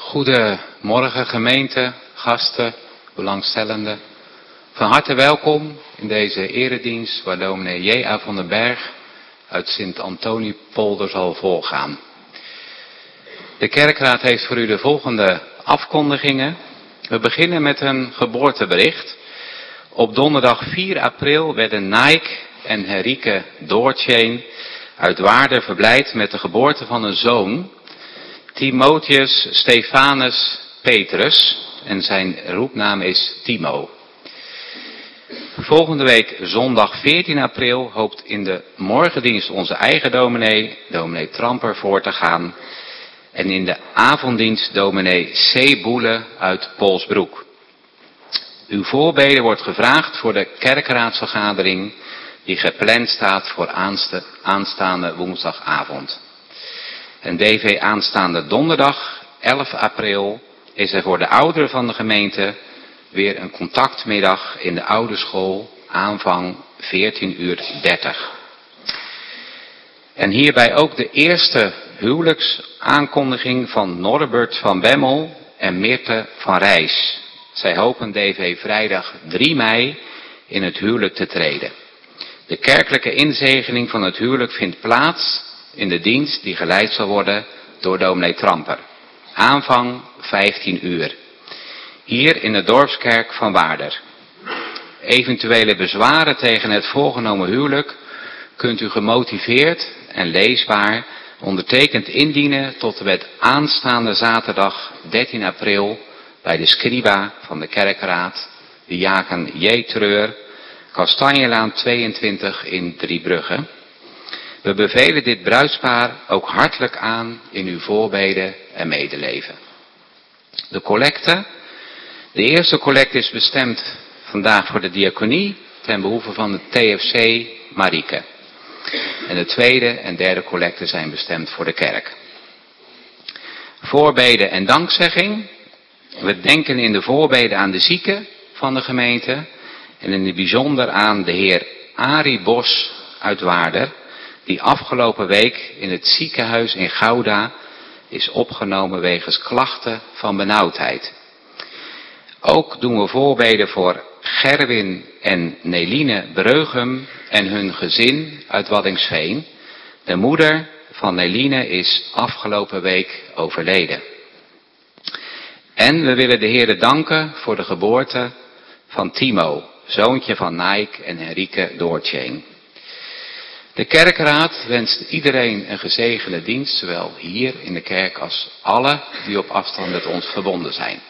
Goedemorgen gemeente, gasten, belangstellenden. Van harte welkom in deze eredienst waar dominee J.A. van den Berg uit Sint-Antoniepolder zal voorgaan. De kerkraad heeft voor u de volgende afkondigingen. We beginnen met een geboortebericht. Op donderdag 4 april werden Nike en Henrike Doortjeen uit Waarder verblijd met de geboorte van een zoon, Timotheus Stephanus Petrus, en zijn roepnaam is Timo. Volgende week zondag 14 april hoopt in de morgendienst onze eigen dominee Tramper, voor te gaan. En in de avonddienst dominee C. Boele uit Polsbroek. Uw voorbeden wordt gevraagd voor de kerkraadsvergadering die gepland staat voor aanstaande woensdagavond. En DV aanstaande donderdag 11 april is er voor de ouderen van de gemeente weer een contactmiddag in de oude school, aanvang 14:30. En hierbij ook de eerste huwelijksaankondiging van Norbert van Bemmel en Mirte van Rijs. Zij hopen DV vrijdag 3 mei in het huwelijk te treden. De kerkelijke inzegening van het huwelijk vindt plaats in de dienst die geleid zal worden door dominee Tramper. Aanvang 15 uur. Hier in de dorpskerk van Waarder. Eventuele bezwaren tegen het voorgenomen huwelijk kunt u gemotiveerd en leesbaar ondertekend indienen tot en met aanstaande zaterdag 13 april bij de scriba van de kerkraad, diaken J. Treur, Kastanjelaan 22 in Driebrugge. We bevelen dit bruidspaar ook hartelijk aan in uw voorbeden en medeleven. De collecte. De eerste collecte is bestemd vandaag voor de diaconie ten behoeve van de TFC Marieke. En de tweede en derde collecte zijn bestemd voor de kerk. Voorbeden en dankzegging. We denken in de voorbeden aan de zieken van de gemeente en in het bijzonder aan de heer Arie Bos uit Waarder, die afgelopen week in het ziekenhuis in Gouda is opgenomen wegens klachten van benauwdheid. Ook doen we voorbeden voor Gerwin en Neline Breugem en hun gezin uit Waddinxveen. De moeder van Neline is afgelopen week overleden. En we willen de Heere danken voor de geboorte van Timo, zoontje van Nike en Henrike Doortjeen. De kerkraad wenst iedereen een gezegende dienst, zowel hier in de kerk als alle die op afstand met ons verbonden zijn.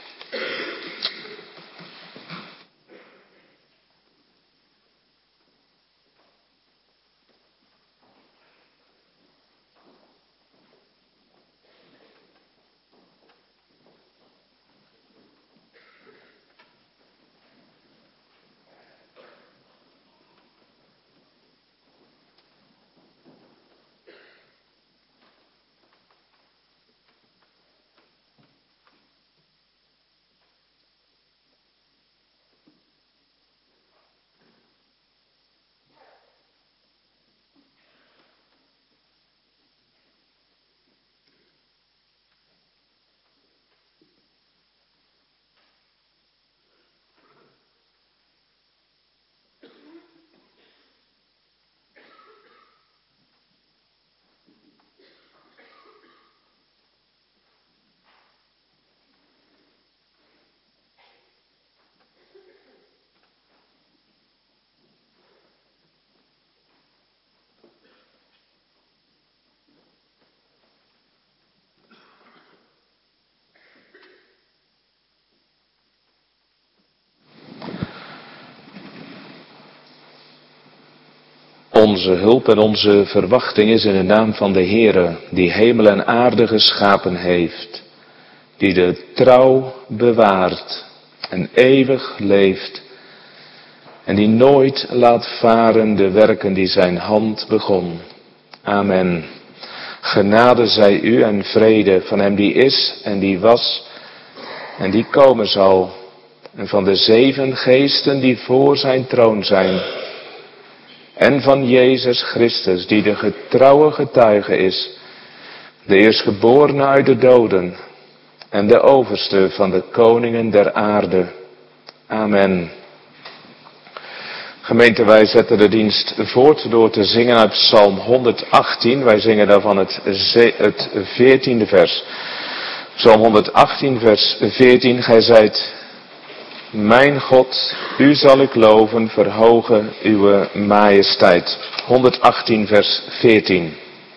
Onze hulp en onze verwachting is in de naam van de Heere, die hemel en aarde geschapen heeft, die de trouw bewaart en eeuwig leeft en die nooit laat varen de werken die zijn hand begon. Amen. Genade zij u en vrede van hem die is en die was en die komen zal, en van de 7 geesten die voor zijn troon zijn, en van Jezus Christus, die de getrouwe getuige is, de eerstgeborene uit de doden, en de overste van de koningen der aarde. Amen. Gemeente, wij zetten de dienst voort door te zingen uit Psalm 118. Wij zingen daarvan het 14e vers. Psalm 118, vers 14. Gij zijt mijn God, u zal ik loven, verhogen uw majesteit. 118, vers 14.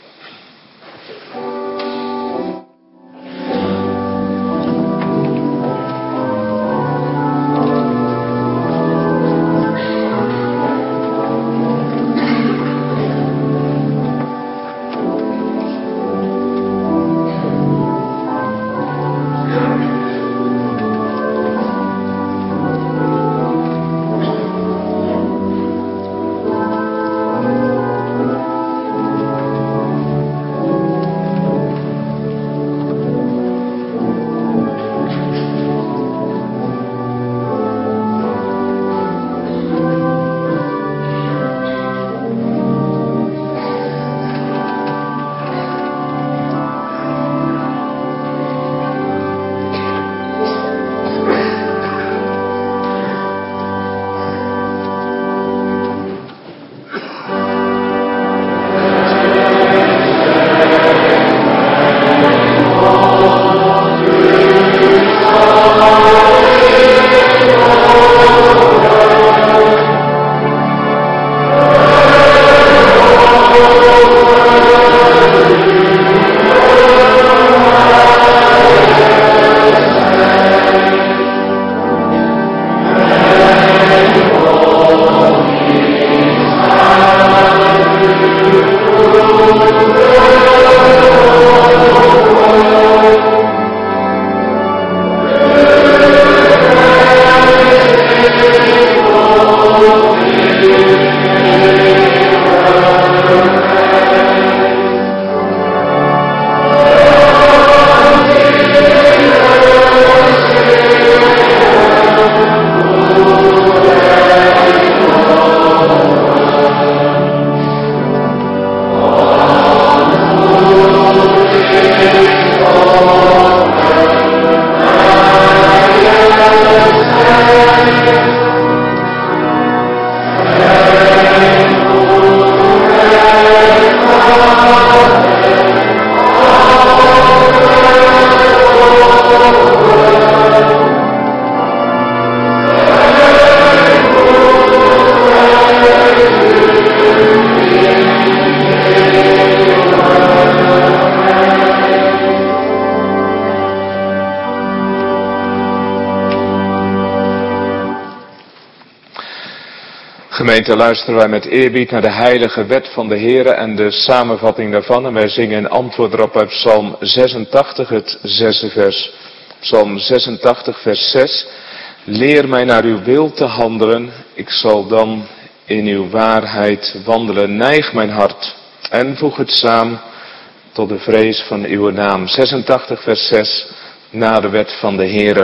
Gemeente, luisteren wij met eerbied naar de heilige wet van de Heere en de samenvatting daarvan. En wij zingen in antwoord erop uit Psalm 86, het 6e vers. Psalm 86, vers 6. Leer mij naar uw wil te handelen, ik zal dan in uw waarheid wandelen. Neig mijn hart en voeg het samen tot de vrees van uw naam. 86, vers 6, naar de wet van de Heere.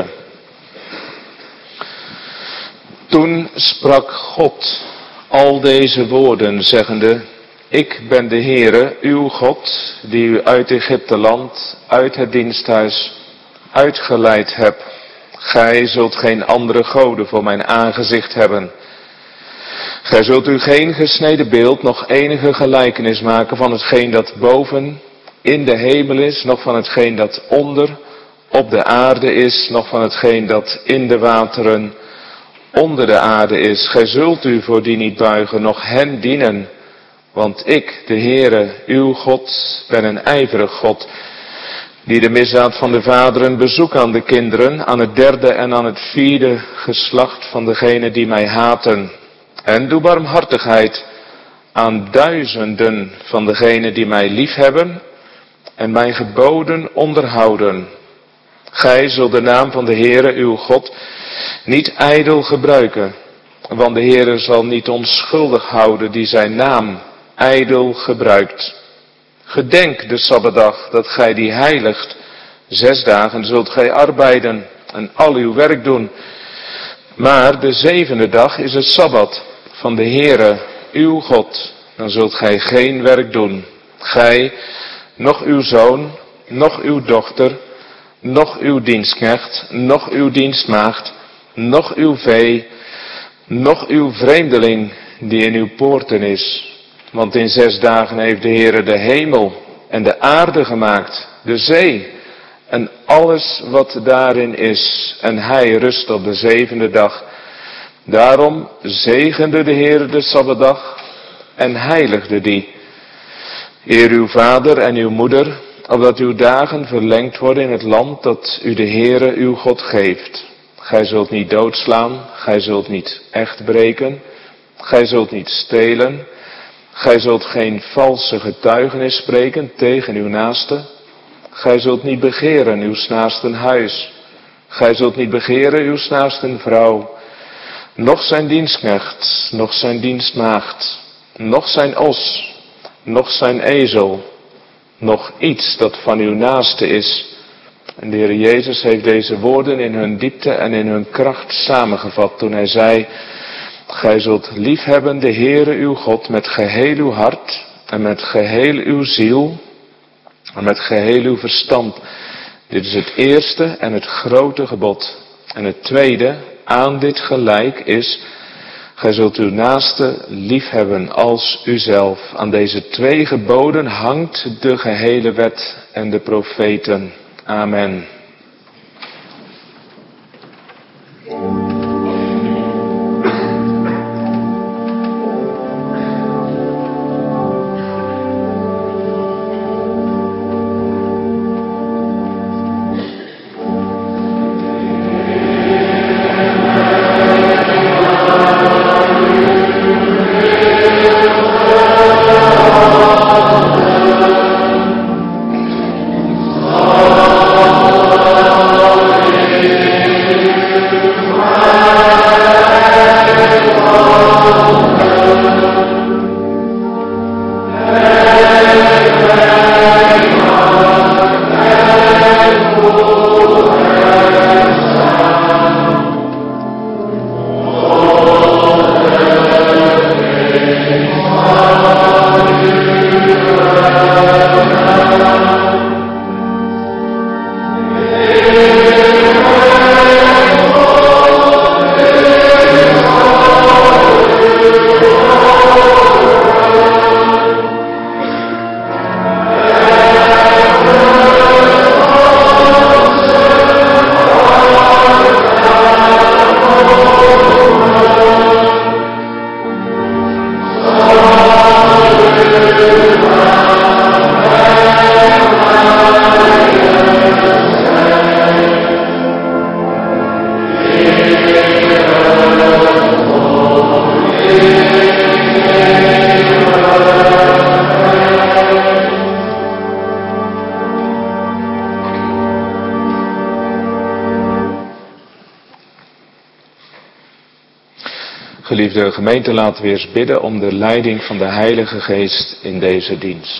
Toen sprak God al deze woorden, zeggende: Ik ben de Heere, uw God, die u uit Egypte land, uit het diensthuis, uitgeleid heb. Gij zult geen andere goden voor mijn aangezicht hebben. Gij zult u geen gesneden beeld, nog enige gelijkenis maken van hetgeen dat boven in de hemel is, nog van hetgeen dat onder op de aarde is, nog van hetgeen dat in de wateren onder de aarde is. Gij zult u voor die niet buigen, noch hen dienen. Want ik, de Heere, uw God, ben een ijverig God, die de misdaad van de vaderen bezoekt aan de kinderen, aan het derde en aan het vierde geslacht van degenen die mij haten. En doe barmhartigheid aan duizenden van degenen die mij liefhebben en mijn geboden onderhouden. Gij zult de naam van de Heere, uw God, niet ijdel gebruiken, want de Heere zal niet onschuldig houden die zijn naam ijdel gebruikt. Gedenk de Sabbatdag, dat gij die heiligt. 6 dagen zult gij arbeiden en al uw werk doen. Maar de 7e dag is het Sabbat van de Heere, uw God. Dan zult gij geen werk doen. Gij, noch uw zoon, noch uw dochter, noch uw dienstknecht, noch uw dienstmaagd, noch uw vee, noch uw vreemdeling die in uw poorten is. Want in 6 dagen heeft de Heere de hemel en de aarde gemaakt, de zee en alles wat daarin is. En hij rust op de 7e dag. Daarom zegende de Heere de Sabbatdag en heiligde die. Eer uw vader en uw moeder, opdat uw dagen verlengd worden in het land dat u de Heere uw God geeft. Gij zult niet doodslaan, gij zult niet echt breken, gij zult niet stelen, gij zult geen valse getuigenis spreken tegen uw naaste, gij zult niet begeren uw naasten huis, gij zult niet begeren uw naasten vrouw, noch zijn dienstknecht, noch zijn dienstmaagd, noch zijn os, noch zijn ezel, nog iets dat van uw naaste is. En de Heer Jezus heeft deze woorden in hun diepte en in hun kracht samengevat toen hij zei: gij zult liefhebben de Heere uw God met geheel uw hart en met geheel uw ziel en met geheel uw verstand. Dit is het eerste en het grote gebod. En het tweede, aan dit gelijk, is: gij zult uw naaste liefhebben als uzelf. Aan deze 2 geboden hangt de gehele wet en de profeten. Amen. Geliefde gemeente, laten we eens bidden om de leiding van de Heilige Geest in deze dienst.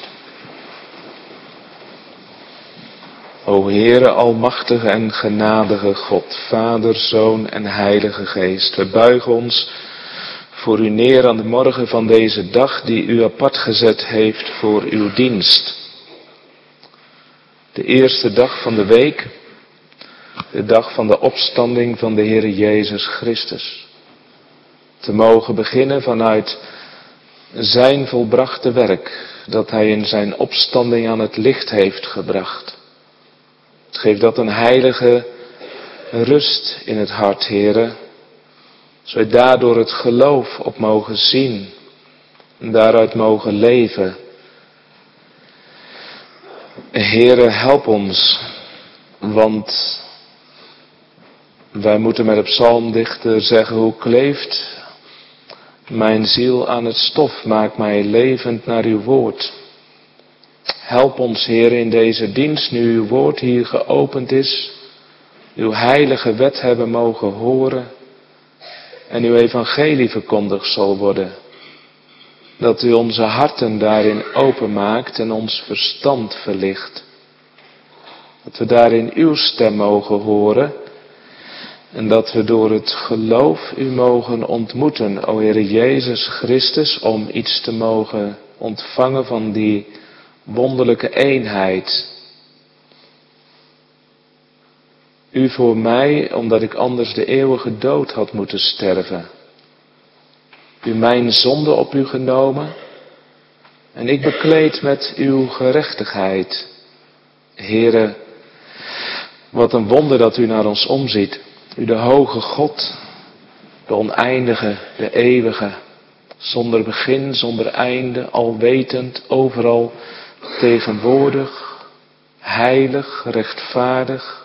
O Heere, almachtige en genadige God, Vader, Zoon en Heilige Geest, we buigen ons voor u neer aan de morgen van deze dag die u apart gezet heeft voor uw dienst. De eerste dag van de week, de dag van de opstanding van de Heere Jezus Christus. Te mogen beginnen vanuit zijn volbrachte werk, dat hij in zijn opstanding aan het licht heeft gebracht. Geef dat een heilige rust in het hart, Heere, zodat wij daardoor het geloof op mogen zien en daaruit mogen leven. Heere, help ons, want wij moeten met de psalmdichter zeggen: hoe kleeft mijn ziel aan het stof, maak mij levend naar uw woord. Help ons, Heer, in deze dienst, nu uw woord hier geopend is, uw heilige wet hebben mogen horen en uw evangelie verkondigd zal worden. Dat u onze harten daarin openmaakt en ons verstand verlicht. Dat we daarin uw stem mogen horen en dat we door het geloof u mogen ontmoeten, o Heer Jezus Christus, om iets te mogen ontvangen van die wonderlijke eenheid. U voor mij, omdat ik anders de eeuwige dood had moeten sterven. U mijn zonde op u genomen en ik bekleed met uw gerechtigheid. Heere, wat een wonder dat u naar ons omziet. U de hoge God, de oneindige, de eeuwige, zonder begin, zonder einde, alwetend, overal tegenwoordig, heilig, rechtvaardig.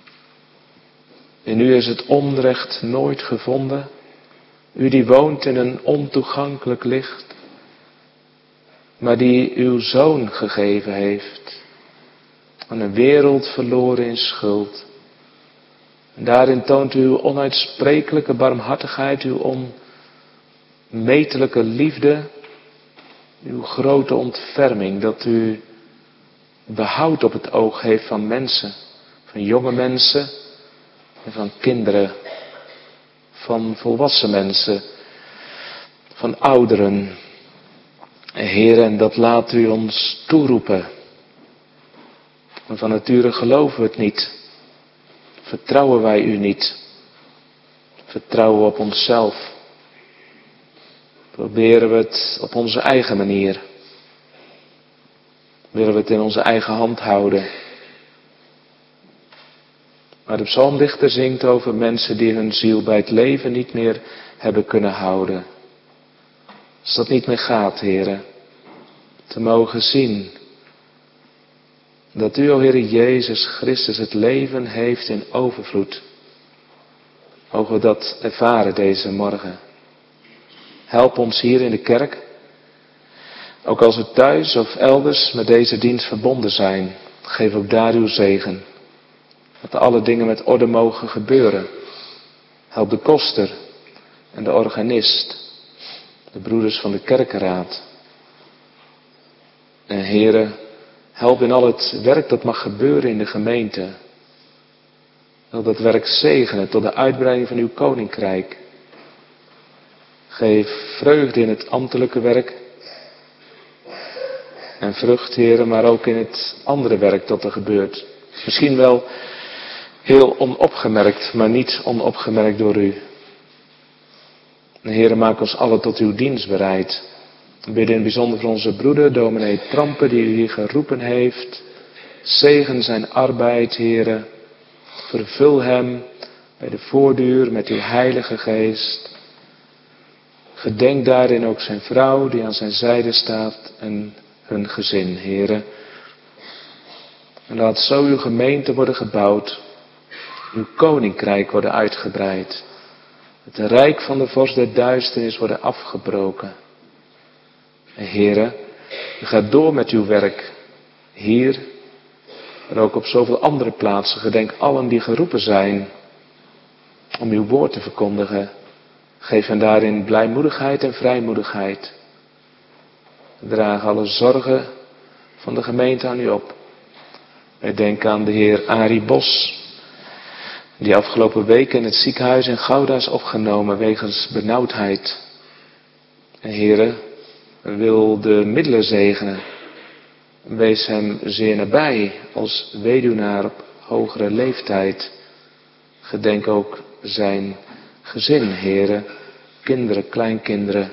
In u is het onrecht nooit gevonden. U die woont in een ontoegankelijk licht, maar die uw Zoon gegeven heeft aan een wereld verloren in schuld. En daarin toont u uw onuitsprekelijke barmhartigheid, uw onmetelijke liefde, uw grote ontferming, dat u behoud op het oog heeft van mensen, van jonge mensen en van kinderen, van volwassen mensen, van ouderen. Heer, en dat laat u ons toeroepen. En van nature geloven we het niet. Vertrouwen wij u niet. Vertrouwen we op onszelf. Proberen we het op onze eigen manier. Willen we het in onze eigen hand houden. Maar de psalmdichter zingt over mensen die hun ziel bij het leven niet meer hebben kunnen houden. Als dat niet meer gaat, heren, te mogen zien dat u, o Heere Jezus Christus, het leven heeft in overvloed. Mogen we dat ervaren deze morgen. Help ons hier in de kerk, ook als we thuis of elders met deze dienst verbonden zijn. Geef ook daar uw zegen. Dat alle dingen met orde mogen gebeuren. Help de koster en de organist, de broeders van de kerkenraad. En Heere, help in al het werk dat mag gebeuren in de gemeente. Wil dat werk zegenen tot de uitbreiding van uw koninkrijk. Geef vreugde in het ambtelijke werk. En vrucht, Heere, maar ook in het andere werk dat er gebeurt. Misschien wel heel onopgemerkt, maar niet onopgemerkt door u. En Heere, maak ons allen tot uw dienst bereid. We bidden in het bijzonder voor onze broeder, dominee Prampe, die u hier geroepen heeft. Zegen zijn arbeid, Heere. Vervul hem bij de voorduur met uw heilige geest. Gedenk daarin ook zijn vrouw die aan zijn zijde staat en hun gezin, Heere. En laat zo uw gemeente worden gebouwd. Uw koninkrijk worden uitgebreid. Het rijk van de vorst der duisternis worden afgebroken. En Heere, u gaat door met uw werk. Hier, maar ook op zoveel andere plaatsen. Gedenk allen die geroepen zijn om uw woord te verkondigen. Geef hen daarin blijmoedigheid en vrijmoedigheid. Draag alle zorgen van de gemeente aan u op. Wij denken aan de heer Arie Bos, die afgelopen week in het ziekenhuis in Gouda is opgenomen wegens benauwdheid. En Heere, wil de middelen zegenen. Wees hem zeer nabij als weduwnaar op hogere leeftijd. Gedenk ook zijn gezin, Heere, kinderen, kleinkinderen.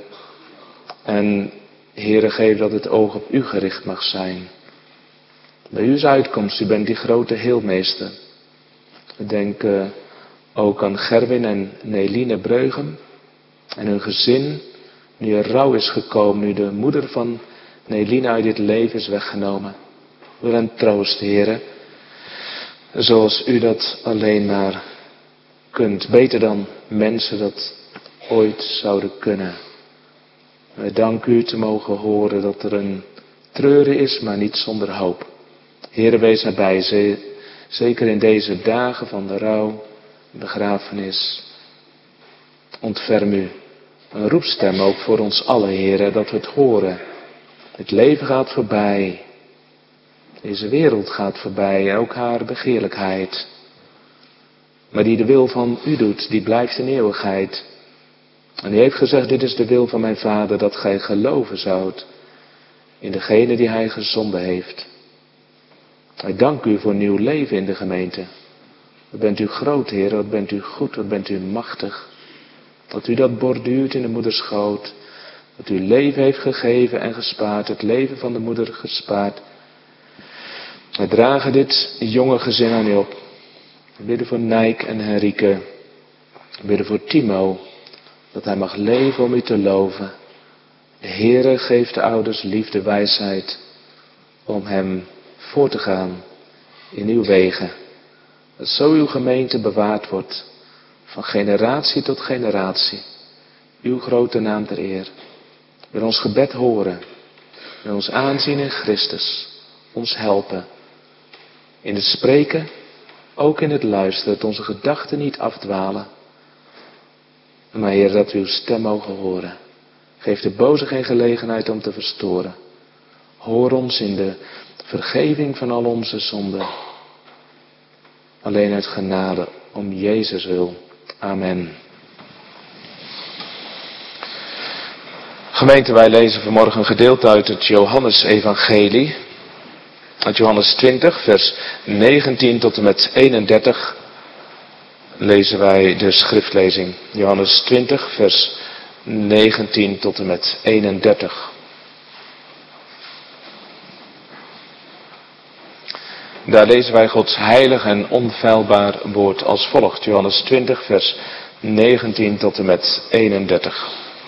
En Heere, geef dat het oog op u gericht mag zijn. Bij u is uitkomst, u bent die grote heelmeester. We denken ook aan Gerwin en Neline Breugem en hun gezin, nu er rouw is gekomen, nu de moeder van Neline uit dit leven is weggenomen. Wil hen troosten, Heere, zoals u dat alleen maar kunt, beter dan mensen dat ooit zouden kunnen. Wij danken u te mogen horen dat er een treuren is, maar niet zonder hoop. Heere, wees nabij, zeker in deze dagen van de rouw, begrafenis. Ontferm u een roepstem ook voor ons allen, Heere, dat we het horen. Het leven gaat voorbij. Deze wereld gaat voorbij en ook haar begeerlijkheid. Maar die de wil van u doet, die blijft in eeuwigheid. En u heeft gezegd, dit is de wil van mijn Vader, dat gij geloven zoudt in degene die hij gezonden heeft. Ik dank u voor nieuw leven in de gemeente. Wat bent u groot, Heer, wat bent u goed, wat bent u machtig. Dat u dat borduurt in de moederschoot. Dat u leven heeft gegeven en gespaard, het leven van de moeder gespaard. Wij dragen dit jonge gezin aan u op. We bidden voor Nijk en Henrike. We bidden voor Timo, dat hij mag leven om u te loven. De Heere geeft de ouders liefde, wijsheid, om hem voor te gaan in uw wegen. Dat zo uw gemeente bewaard wordt, van generatie tot generatie. Uw grote naam ter eer. Wil ons gebed horen, wil ons aanzien in Christus, ons helpen. In het spreken, ook in het luisteren, dat onze gedachten niet afdwalen. Maar Heer, dat we uw stem mogen horen. Geef de boze geen gelegenheid om te verstoren. Hoor ons in de vergeving van al onze zonden. Alleen uit genade, om Jezus wil. Amen. Gemeente, wij lezen vanmorgen een gedeelte uit het Johannes-evangelie. Uit Johannes 20, vers 19 tot en met 31 lezen wij de schriftlezing. Johannes 20, vers 19 tot en met 31. Daar lezen wij Gods heilig en onfeilbaar woord als volgt. Johannes 20, vers 19 tot en met 31.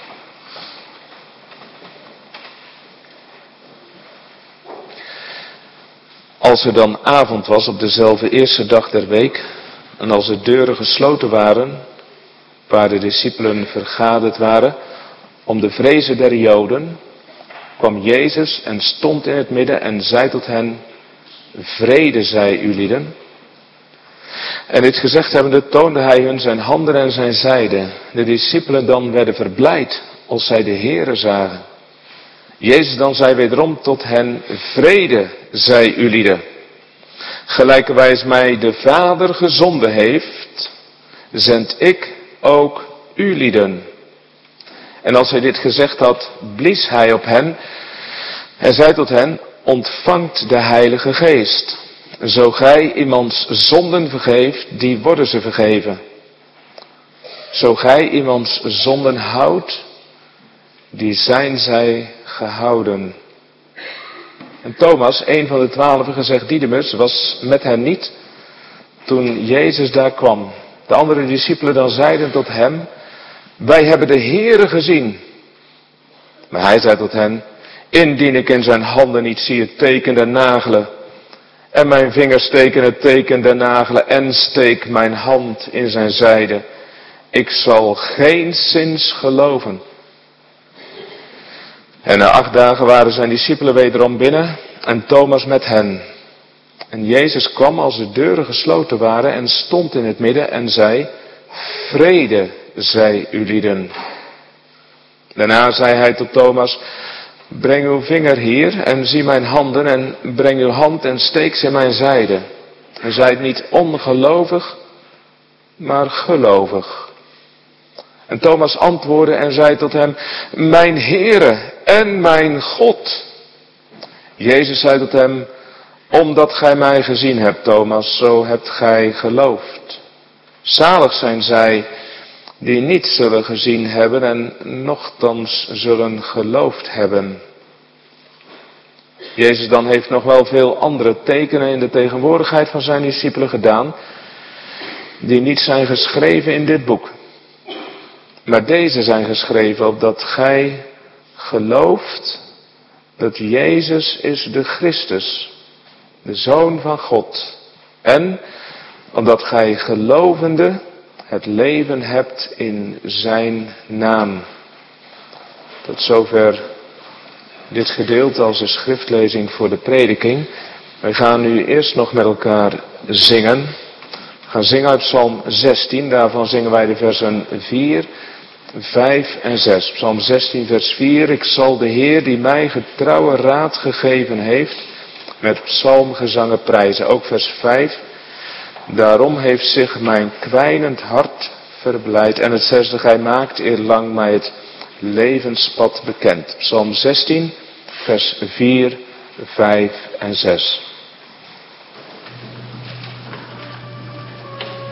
Als er dan avond was op dezelfde eerste dag der week, en als de deuren gesloten waren, waar de discipelen vergaderd waren, om de vrezen der Joden, kwam Jezus en stond in het midden en zei tot hen: vrede zij u lieden. En dit gezegd hebbende toonde hij hun zijn handen en zijn zijde. De discipelen dan werden verblijd als zij de Heere zagen. Jezus dan zei wederom tot hen: vrede zij u lieden. Gelijkerwijs mij de Vader gezonden heeft, zend ik ook u lieden. En als hij dit gezegd had, blies hij op hen en zei tot hen: ontvangt de Heilige Geest. Zo gij iemands zonden vergeeft, die worden ze vergeven. Zo gij iemands zonden houdt, die zijn zij gehouden. En Thomas, een van de 12, gezegd Didymus, was met hen niet toen Jezus daar kwam. De andere discipelen dan zeiden tot hem: wij hebben de Heere gezien. Maar hij zei tot hen: indien ik in zijn handen niet zie het teken der nagelen, en mijn vingers steken het teken der nagelen, en steek mijn hand in zijn zijde, ik zal geenszins geloven. En na 8 dagen waren zijn discipelen wederom binnen, en Thomas met hen. En Jezus kwam als de deuren gesloten waren, en stond in het midden, en zei: vrede zij u lieden. Daarna zei hij tot Thomas: breng uw vinger hier en zie mijn handen, en breng uw hand en steek ze in mijn zijde. En zijt niet ongelovig, maar gelovig. En Thomas antwoordde en zei tot hem: mijn Heere en mijn God. Jezus zei tot hem: omdat gij mij gezien hebt, Thomas, zo hebt gij geloofd. Zalig zijn zij die niet zullen gezien hebben en nochtans zullen geloofd hebben. Jezus dan heeft nog wel veel andere tekenen in de tegenwoordigheid van zijn discipelen gedaan, die niet zijn geschreven in dit boek. Maar deze zijn geschreven opdat gij gelooft dat Jezus is de Christus, de Zoon van God. En omdat gij gelovende het leven hebt in zijn naam. Tot zover dit gedeelte als de schriftlezing voor de prediking. Wij gaan nu eerst nog met elkaar zingen. We gaan zingen uit Psalm 16, daarvan zingen wij de versen 4, 5 en 6. Psalm 16 vers 4. Ik zal de Heer die mij getrouwe raad gegeven heeft, met psalmgezangen prijzen. Ook vers 5. Daarom heeft zich mijn kwijnend hart verblijd. En het 6e, gij maakt eerlang mij het levenspad bekend. Psalm 16 vers 4, 5 en 6.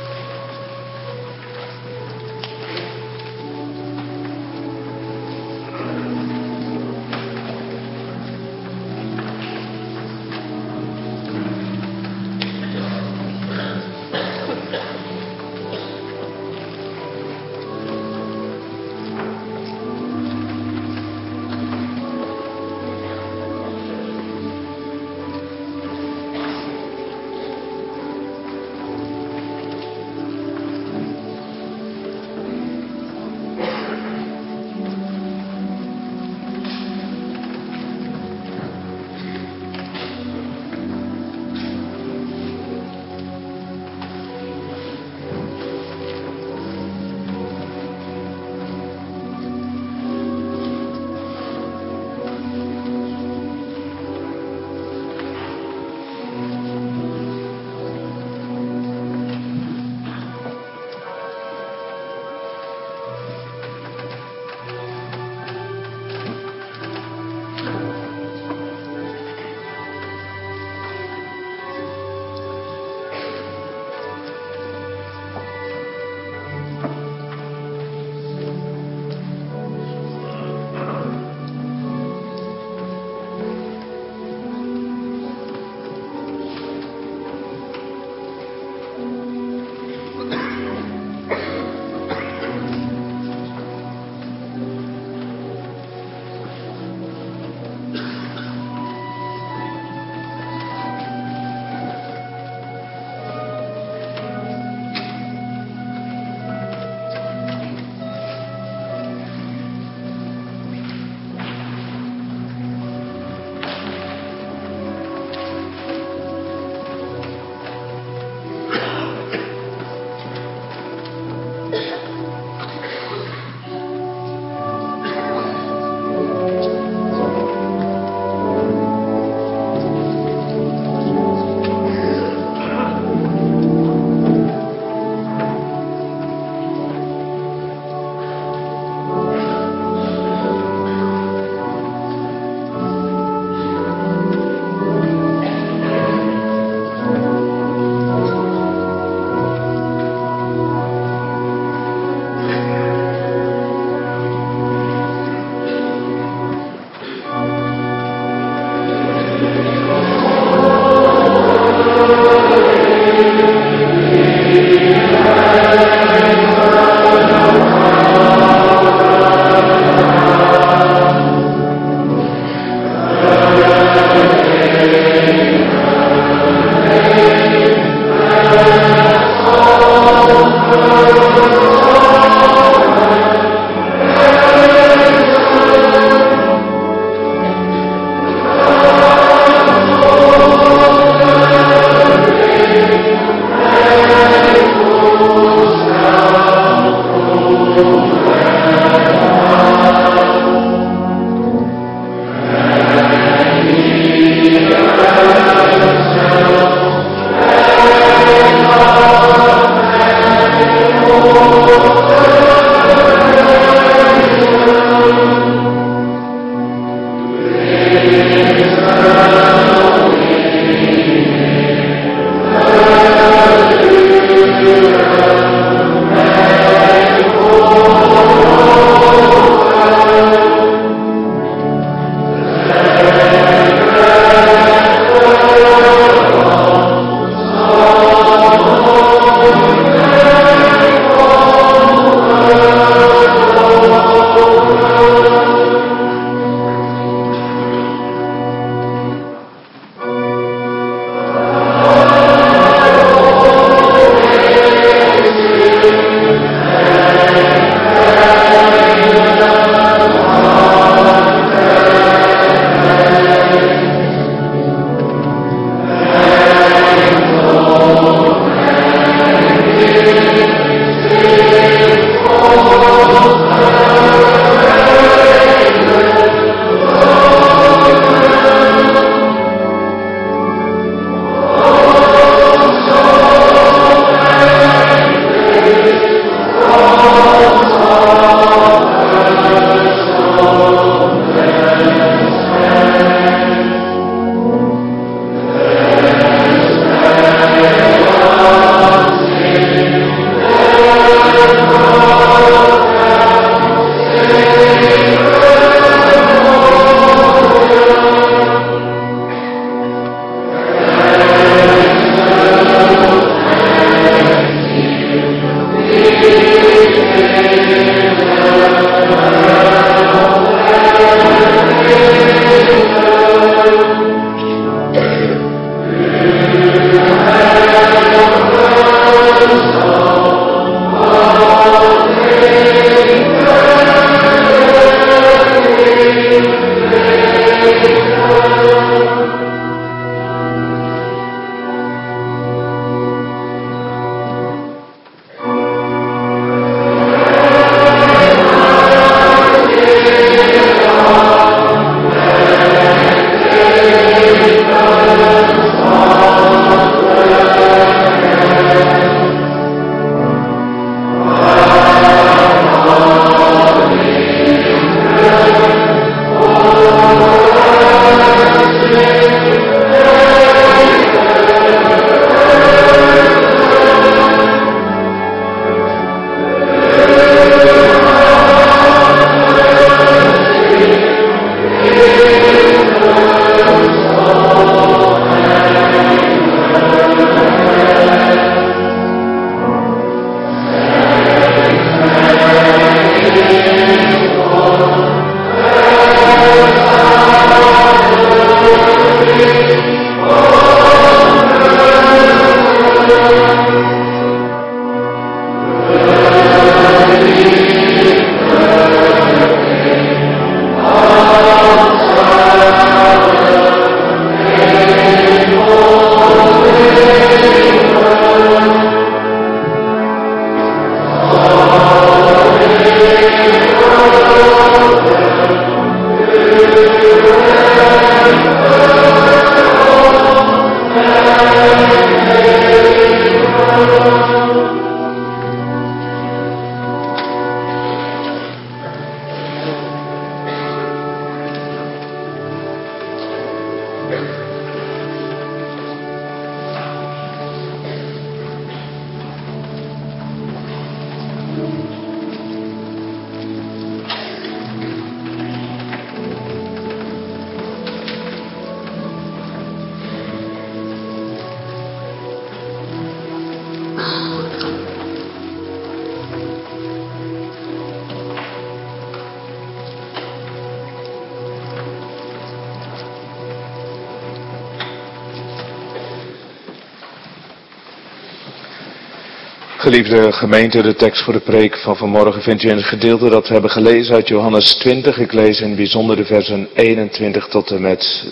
Geliefde gemeente, de tekst voor de preek van vanmorgen vindt u in het gedeelte dat we hebben gelezen uit Johannes 20. Ik lees in het bijzonder de versen 21 tot en met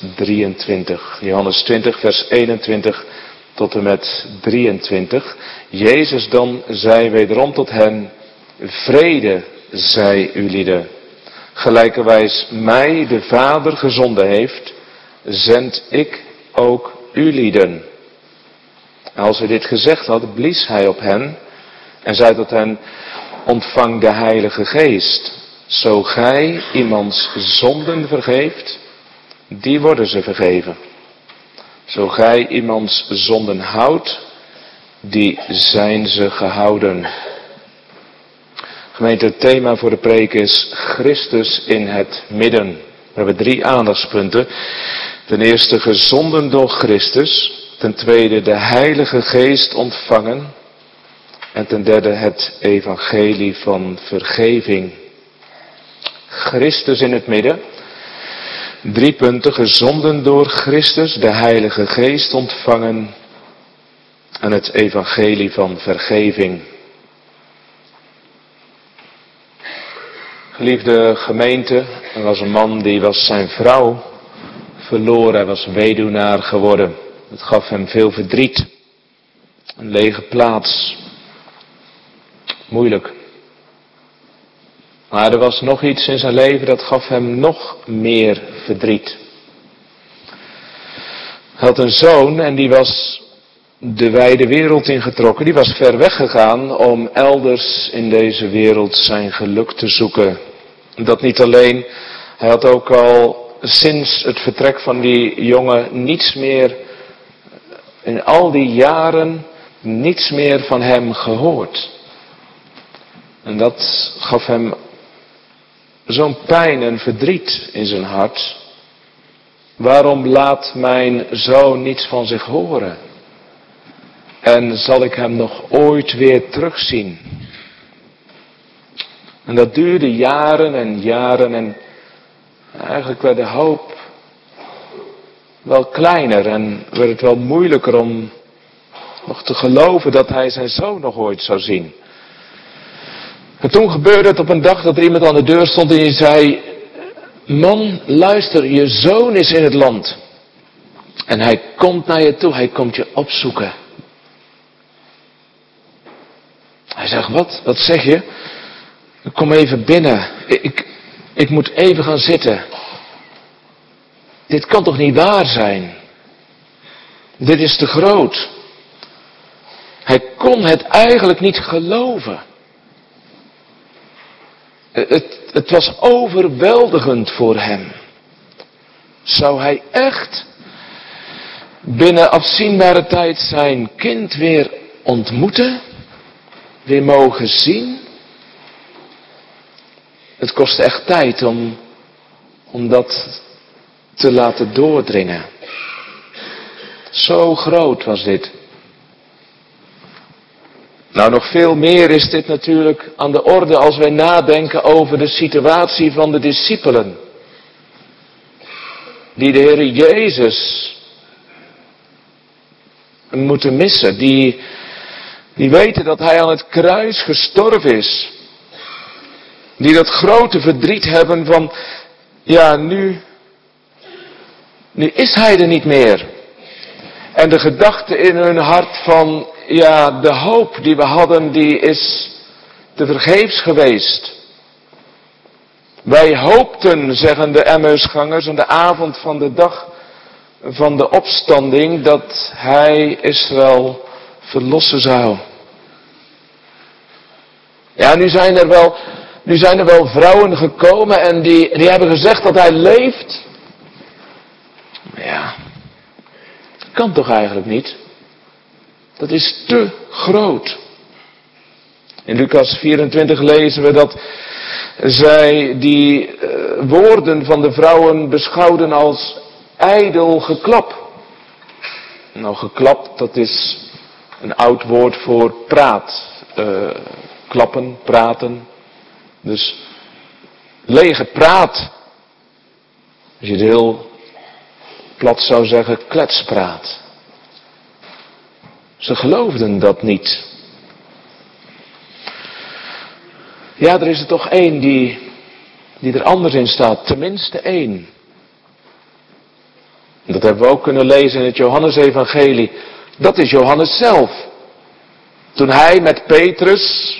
23. Johannes 20, vers 21 tot en met 23. Jezus dan zei wederom tot hen: vrede zij u lieden. Gelijkerwijs mij de Vader gezonden heeft, zend ik ook u lieden. Als hij dit gezegd had, blies hij op hen en zei tot hen: ontvang de Heilige Geest. Zo gij iemands zonden vergeeft, die worden ze vergeven. Zo gij iemands zonden houdt, die zijn ze gehouden. Gemeente, het thema voor de preek is Christus in het midden. We hebben 3 aandachtspunten. Ten eerste gezonden door Christus. Ten tweede de Heilige Geest ontvangen. En ten derde het evangelie van vergeving. Christus in het midden. 3 punten: gezonden door Christus, de Heilige Geest ontvangen en het evangelie van vergeving. Geliefde gemeente, er was een man die was zijn vrouw verloren. Hij was weduwnaar geworden. Het gaf hem veel verdriet. Een lege plaats. Moeilijk. Maar er was nog iets in zijn leven dat gaf hem nog meer verdriet. Hij had een zoon en die was de wijde wereld ingetrokken. Die was ver weggegaan om elders in deze wereld zijn geluk te zoeken. Dat niet alleen, hij had ook al sinds het vertrek van die jongen niets meer, in al die jaren, niets meer van hem gehoord. En dat gaf hem zo'n pijn en verdriet in zijn hart. Waarom laat mijn zoon niets van zich horen? En zal ik hem nog ooit weer terugzien? En dat duurde jaren en jaren en eigenlijk werd de hoop wel kleiner en werd het wel moeilijker om nog te geloven dat hij zijn zoon nog ooit zou zien. En toen gebeurde het op een dag dat er iemand aan de deur stond en die zei: man, luister, je zoon is in het land. En hij komt naar je toe, hij komt je opzoeken. Hij zegt: wat zeg je? Kom even binnen, ik moet even gaan zitten. Dit kan toch niet waar zijn? Dit is te groot. Hij kon het eigenlijk niet geloven. Het was overweldigend voor hem. Zou hij echt binnen afzienbare tijd zijn kind weer ontmoeten? Weer mogen zien? Het kostte echt tijd om dat te laten doordringen. Zo groot was dit. Nou, nog veel meer is dit natuurlijk aan de orde als wij nadenken over de situatie van de discipelen. Die de Heer Jezus moeten missen. Die weten dat Hij aan het kruis gestorven is. Die dat grote verdriet hebben van, ja, nu is Hij er niet meer. En de gedachte in hun hart van, ja, de hoop die we hadden, die is tevergeefs geweest. Wij hoopten, zeggen de Emmausgangers, aan de avond van de dag van de opstanding, dat Hij Israël verlossen zou. Ja, nu zijn er wel vrouwen gekomen en die hebben gezegd dat Hij leeft. Ja, dat kan toch eigenlijk niet? Dat is te groot. In Lucas 24 lezen we dat zij die woorden van de vrouwen beschouwden als ijdel geklap. Nou, geklap, dat is een oud woord voor praat. Klappen, praten. Dus lege praat. Als je het heel plat zou zeggen, kletspraat. Ze geloofden dat niet. Ja, er is er toch één die er anders in staat. Tenminste één. Dat hebben we ook kunnen lezen in het Johannesevangelie. Dat is Johannes zelf. Toen hij met Petrus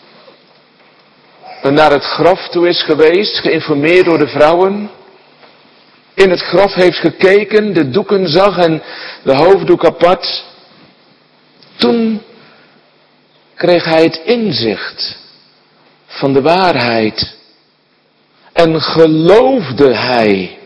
naar het graf toe is geweest, geïnformeerd door de vrouwen, in het graf heeft gekeken, de doeken zag en de hoofddoek apart. Toen kreeg hij het inzicht van de waarheid. En geloofde hij.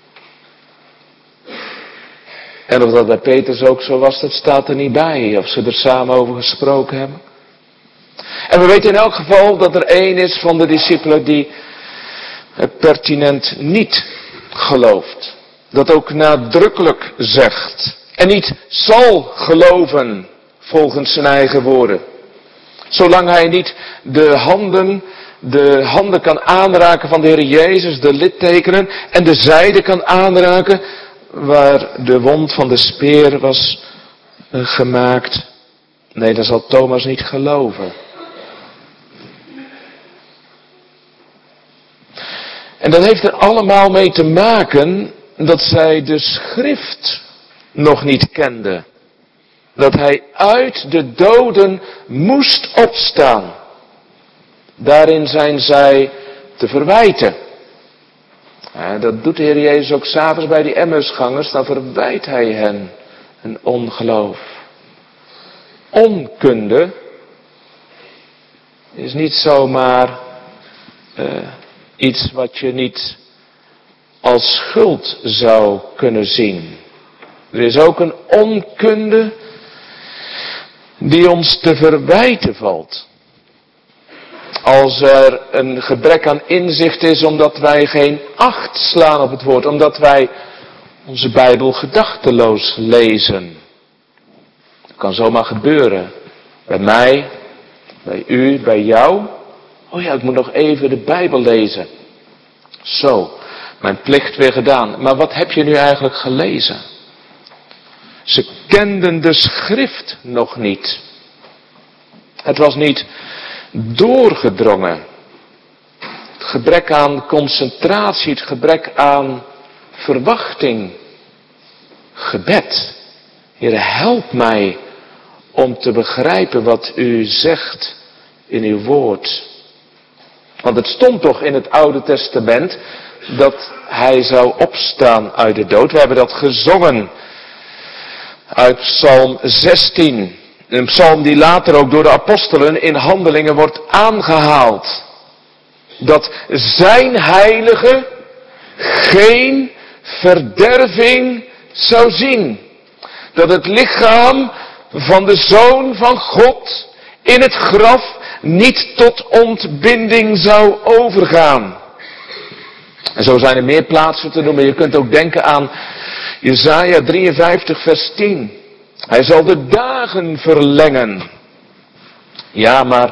En of dat bij Petrus ook zo was, dat staat er niet bij. Of ze er samen over gesproken hebben. En we weten in elk geval dat er één is van de discipelen die het pertinent niet gelooft. Dat ook nadrukkelijk zegt. En niet zal geloven volgens zijn eigen woorden. Zolang hij niet de handen kan aanraken van de Heer Jezus, de littekenen, en de zijde kan aanraken waar de wond van de speer was gemaakt. Nee, dan zal Thomas niet geloven. En dat heeft er allemaal mee te maken dat zij de schrift nog niet kenden. Dat hij uit de doden moest opstaan. Daarin zijn zij te verwijten. Dat doet de Heer Jezus ook 's avonds bij die Emmausgangers. Dan verwijt hij hen een ongeloof. Onkunde is niet zomaar iets wat je niet als schuld zou kunnen zien. Er is ook een onkunde die ons te verwijten valt. Als er een gebrek aan inzicht is omdat wij geen acht slaan op het woord, omdat wij onze Bijbel gedachteloos lezen. Dat kan zomaar gebeuren. Bij mij, bij u, bij jou Oh ja, ik moet nog even de Bijbel lezen. Zo, mijn plicht weer gedaan. Maar wat heb je nu eigenlijk gelezen? Ze kenden de schrift nog niet. Het was niet doorgedrongen. Het gebrek aan concentratie, het gebrek aan verwachting. Gebed. Heere, help mij om te begrijpen wat u zegt in uw woord. Want het stond toch in het Oude Testament dat hij zou opstaan uit de dood. We hebben dat gezongen uit Psalm 16. Een psalm die later ook door de apostelen in Handelingen wordt aangehaald. Dat zijn heilige geen verderving zou zien. Dat het lichaam van de Zoon van God in het graf niet tot ontbinding zou overgaan. En zo zijn er meer plaatsen te noemen. Je kunt ook denken aan Jesaja 53 vers 10. Hij zal de dagen verlengen. Ja, maar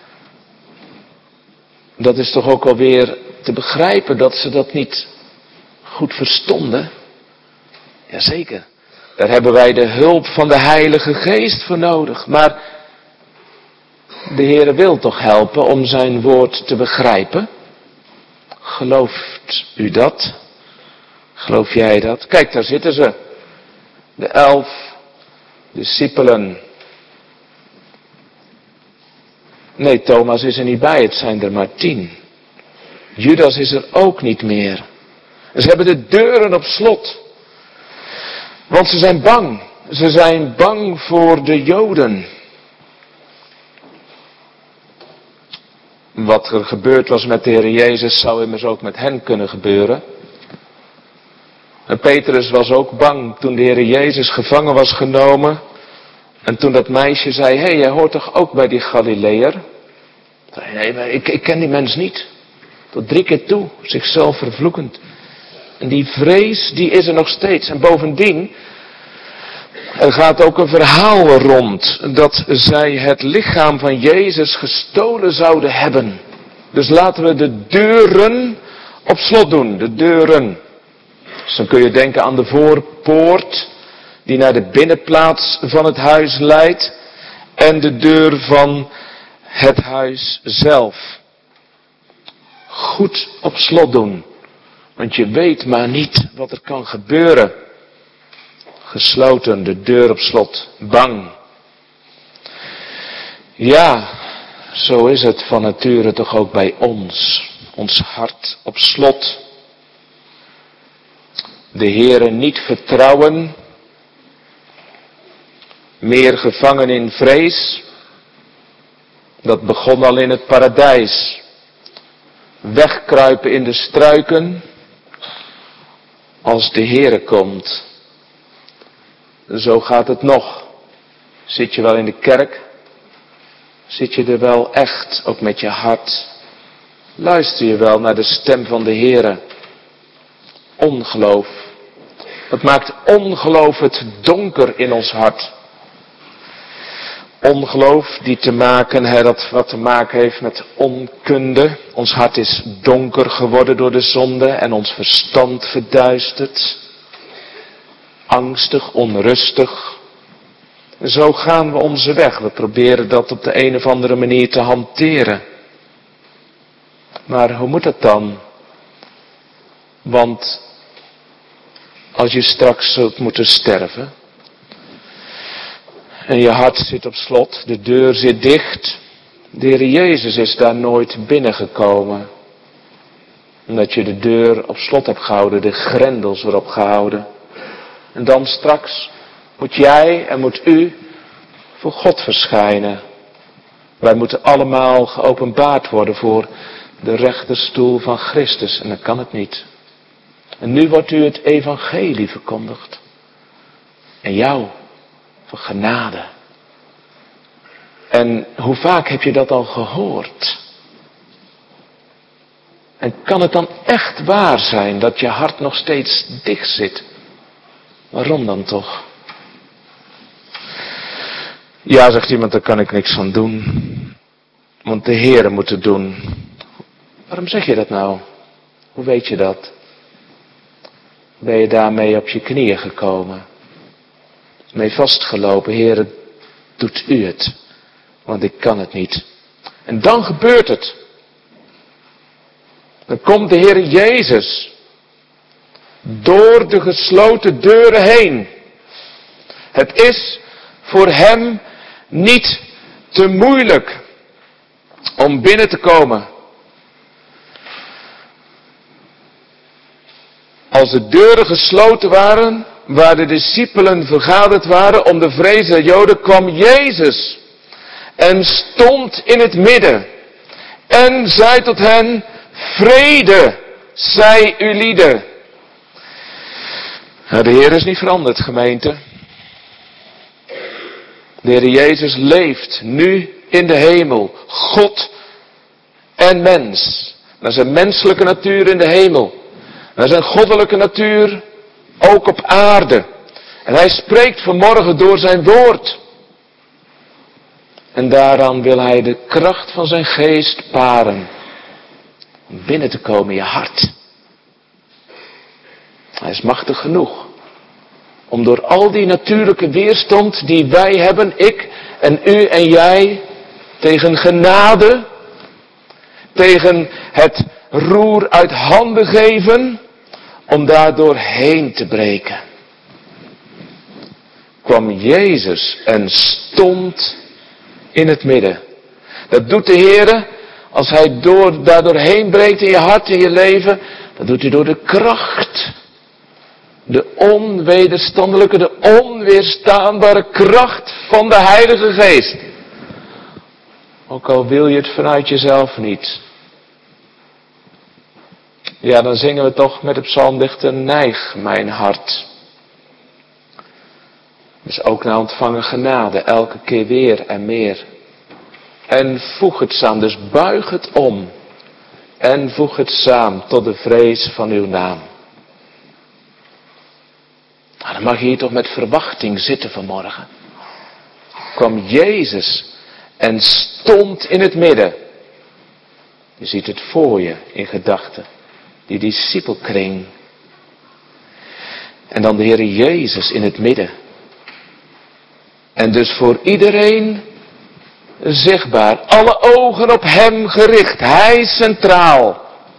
dat is toch ook alweer te begrijpen dat ze dat niet goed verstonden? Jazeker. Daar hebben wij de hulp van de Heilige Geest voor nodig. Maar de Heere wil toch helpen om zijn woord te begrijpen? Gelooft u dat? Geloof jij dat? Kijk, daar zitten ze. De 11 discipelen. Nee, Thomas is er niet bij, het zijn er maar 10. Judas is er ook niet meer. Ze hebben de deuren op slot. Want ze zijn bang. Ze zijn bang voor de Joden. Wat er gebeurd was met de Heer Jezus zou immers ook met hen kunnen gebeuren. En Petrus was ook bang toen de Heer Jezus gevangen was genomen. En toen dat meisje zei, hé, jij hoort toch ook bij die Galileër? Nee, maar ik ken die mens niet. Tot 3 keer toe, zichzelf vervloekend. En die vrees, die is er nog steeds. En bovendien, er gaat ook een verhaal rond dat zij het lichaam van Jezus gestolen zouden hebben. Dus laten we de deuren op slot doen, de deuren. Dus dan kun je denken aan de voorpoort die naar de binnenplaats van het huis leidt en de deur van het huis zelf. Goed op slot doen, want je weet maar niet wat er kan gebeuren. Gesloten, de deur op slot, bang. Ja, zo is het van nature toch ook bij ons. Ons hart op slot. De Heere niet vertrouwen. Meer gevangen in vrees. Dat begon al in het paradijs. Wegkruipen in de struiken. Als de Heere komt. Zo gaat het nog. Zit je wel in de kerk? Zit je er wel echt, ook met je hart? Luister je wel naar de stem van de Heere? Ongeloof. Wat maakt ongeloof het donker in ons hart? Ongeloof die te maken, dat wat te maken heeft met onkunde. Ons hart is donker geworden door de zonde en ons verstand verduisterd. Angstig, onrustig. En zo gaan we onze weg. We proberen dat op de een of andere manier te hanteren. Maar hoe moet dat dan? Want als je straks zult moeten sterven en je hart zit op slot, de deur zit dicht, de Heer Jezus is daar nooit binnengekomen. Omdat je de deur op slot hebt gehouden, de grendels erop gehouden. En dan straks moet jij en moet u voor God verschijnen. Wij moeten allemaal geopenbaard worden voor de rechterstoel van Christus. En dan kan het niet. En nu wordt u het evangelie verkondigd. En jou voor genade. En hoe vaak heb je dat al gehoord? En kan het dan echt waar zijn dat je hart nog steeds dicht zit? Waarom dan toch? Ja, zegt iemand, daar kan ik niks van doen. Want de Heere moet het doen. Waarom zeg je dat nou? Hoe weet je dat? Ben je daarmee op je knieën gekomen? Mee vastgelopen, Heere, doet u het. Want ik kan het niet. En dan gebeurt het. Dan komt de Heer Jezus door de gesloten deuren heen. Het is voor hem niet te moeilijk om binnen te komen. Als de deuren gesloten waren, waar de discipelen vergaderd waren om de vrees der Joden, kwam Jezus en stond in het midden en zei tot hen: vrede zij u lieden. Nou, de Heer is niet veranderd, gemeente. De Heer Jezus leeft nu in de hemel. God en mens. Naar zijn menselijke natuur in de hemel. Naar zijn goddelijke natuur ook op aarde. En hij spreekt vanmorgen door zijn woord. En daaraan wil hij de kracht van zijn geest paren. Om binnen te komen in je hart. Hij is machtig genoeg. Om door al die natuurlijke weerstand die wij hebben, ik en u en jij, tegen genade, tegen het roer uit handen geven, om daar doorheen te breken. Kwam Jezus en stond in het midden. Dat doet de Heer als hij daar doorheen breekt in je hart, in je leven. Dat doet hij door de kracht. De onwederstandelijke, de onweerstaanbare kracht van de Heilige Geest. Ook al wil je het vanuit jezelf niet. Ja, dan zingen we toch met de psalmdichter: neig mijn hart. Dus ook naar ontvangen genade, elke keer weer en meer. En voeg het samen, dus buig het om. En voeg het samen tot de vrees van uw naam. Nou, dan mag je hier toch met verwachting zitten vanmorgen. Kwam Jezus en stond in het midden. Je ziet het voor je in gedachten. Die discipelkring. En dan de Heer Jezus in het midden. En dus voor iedereen zichtbaar. Alle ogen op hem gericht. Hij centraal.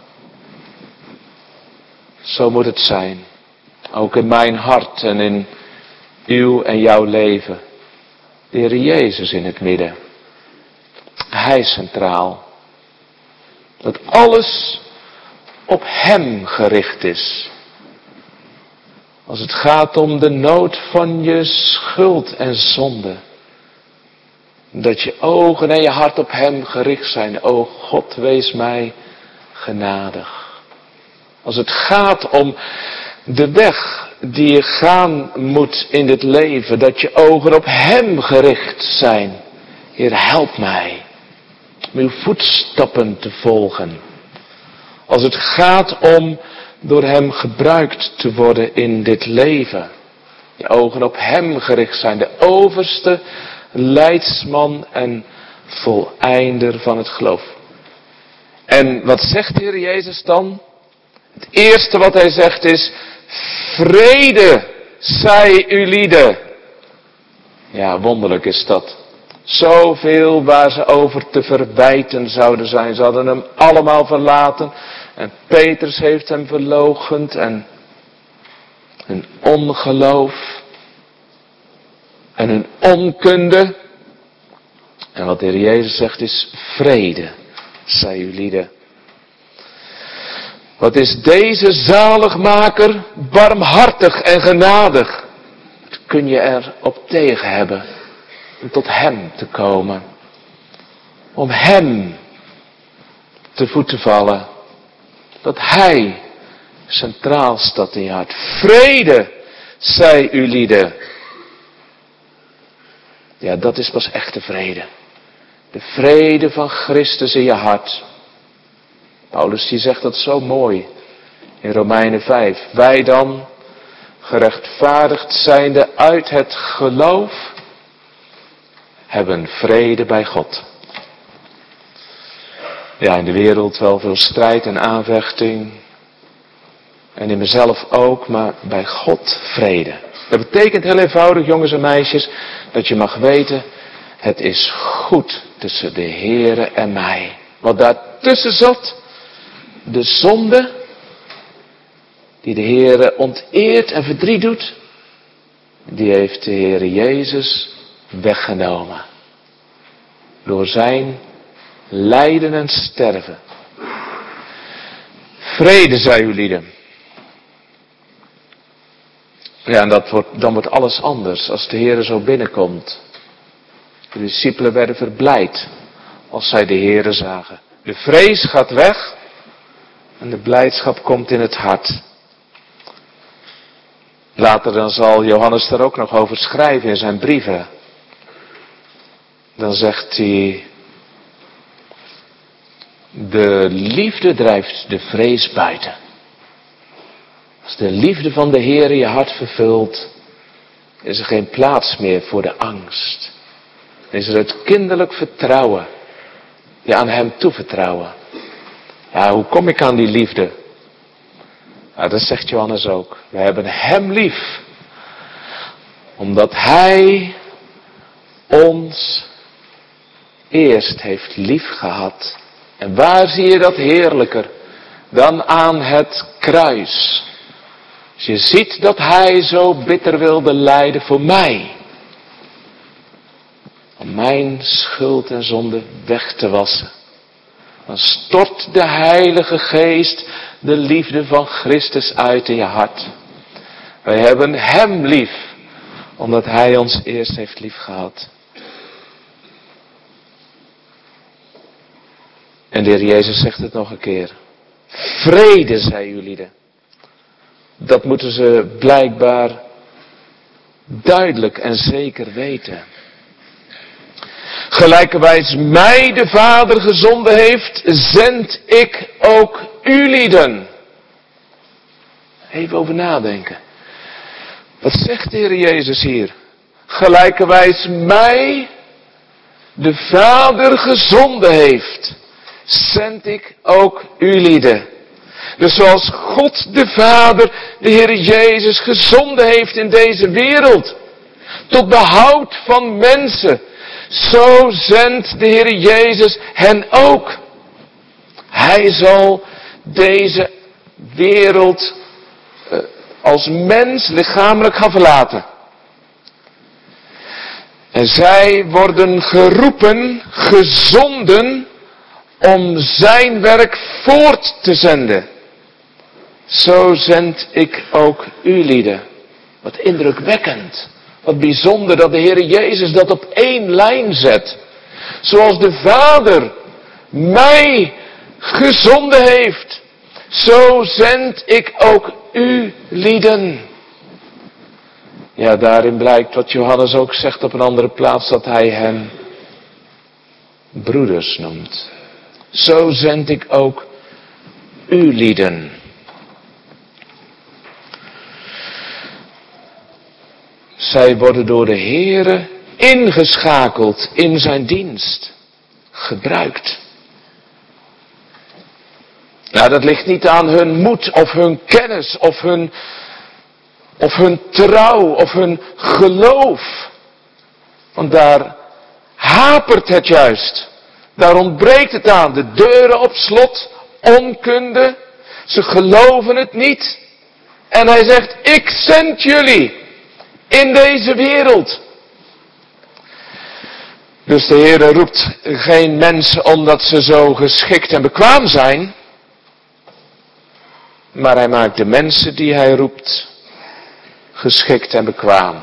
Zo moet het zijn. Ook in mijn hart en in uw en jouw leven. De Heer Jezus in het midden. Hij centraal. Dat alles op hem gericht is. Als het gaat om de nood van je schuld en zonde. Dat je ogen en je hart op hem gericht zijn. O God, wees mij genadig. Als het gaat om de weg die je gaan moet in dit leven. Dat je ogen op hem gericht zijn. Heer, help mij om uw voetstappen te volgen. Als het gaat om door hem gebruikt te worden in dit leven. Je ogen op hem gericht zijn. De overste leidsman en voleinder van het geloof. En wat zegt de Heer Jezus dan? Het eerste wat hij zegt is: vrede zij u lieden. Ja, wonderlijk is dat. Zoveel waar ze over te verwijten zouden zijn. Ze hadden hem allemaal verlaten. En Petrus heeft hem verloochend. En hun ongeloof. En hun onkunde. En wat de Heer Jezus zegt is: vrede zij u lieden. Wat is deze zaligmaker barmhartig en genadig. Wat kun je er op tegen hebben. Om tot hem te komen. Om hem te voet te vallen. Dat hij centraal staat in je hart. Vrede zij u lieden. Ja, dat is pas echte vrede. De vrede van Christus in je hart. Paulus die zegt dat zo mooi. In Romeinen 5. Wij dan, gerechtvaardigd zijnde uit het geloof, hebben vrede bij God. Ja, in de wereld wel veel strijd en aanvechting. En in mezelf ook, maar bij God vrede. Dat betekent heel eenvoudig, jongens en meisjes, dat je mag weten, het is goed tussen de Heere en mij. Wat daartussen zat, de zonde, die de Heere onteert en verdriet doet, die heeft de Heere Jezus weggenomen. Door zijn lijden en sterven. Vrede, zei u lieden. Ja, en dan wordt alles anders als de Heere zo binnenkomt. De discipelen werden verblijd als zij de Heere zagen. De vrees gaat weg en de blijdschap komt in het hart. Later dan zal Johannes daar ook nog over schrijven in zijn brieven. Dan zegt hij, de liefde drijft de vrees buiten. Als de liefde van de Heere je hart vervult, is er geen plaats meer voor de angst. Is er het kinderlijk vertrouwen, je aan hem toevertrouwen. Ja, hoe kom ik aan die liefde? Nou, dat zegt Johannes ook. We hebben hem lief, omdat hij ons eerst heeft lief gehad. En waar zie je dat heerlijker dan aan het kruis? Als je ziet dat hij zo bitter wilde lijden voor mij. Om mijn schuld en zonde weg te wassen. Dan stort de Heilige Geest de liefde van Christus uit in je hart. Wij hebben hem lief, omdat hij ons eerst heeft lief gehad. En de Heer Jezus zegt het nog een keer. Vrede, zei jullie. Dat moeten ze blijkbaar duidelijk en zeker weten. Gelijkerwijs mij de Vader gezonden heeft, zend ik ook u lieden. Even over nadenken. Wat zegt de Heer Jezus hier? Gelijkerwijs mij de Vader gezonden heeft, zend ik ook u lieden. Dus zoals God de Vader de Heer Jezus gezonden heeft in deze wereld, tot behoud van mensen, zo zendt de Heer Jezus hen ook. Hij zal deze wereld als mens lichamelijk gaan verlaten. En zij worden geroepen, gezonden, om zijn werk voort te zenden. Zo zend ik ook u lieden. Wat indrukwekkend. Wat bijzonder dat de Heer Jezus dat op één lijn zet. Zoals de Vader mij gezonden heeft, zo zend ik ook u lieden. Ja, daarin blijkt wat Johannes ook zegt op een andere plaats, dat hij hen broeders noemt. Zo zend ik ook u lieden. Zij worden door de Heere ingeschakeld in zijn dienst. Gebruikt. Nou, dat ligt niet aan hun moed of hun kennis of hun trouw of hun geloof. Want daar hapert het juist. Daar ontbreekt het aan. De deuren op slot, onkunde. Ze geloven het niet. En hij zegt, ik zend jullie in deze wereld. Dus de Heer roept geen mensen omdat ze zo geschikt en bekwaam zijn. Maar hij maakt de mensen die hij roept geschikt en bekwaam.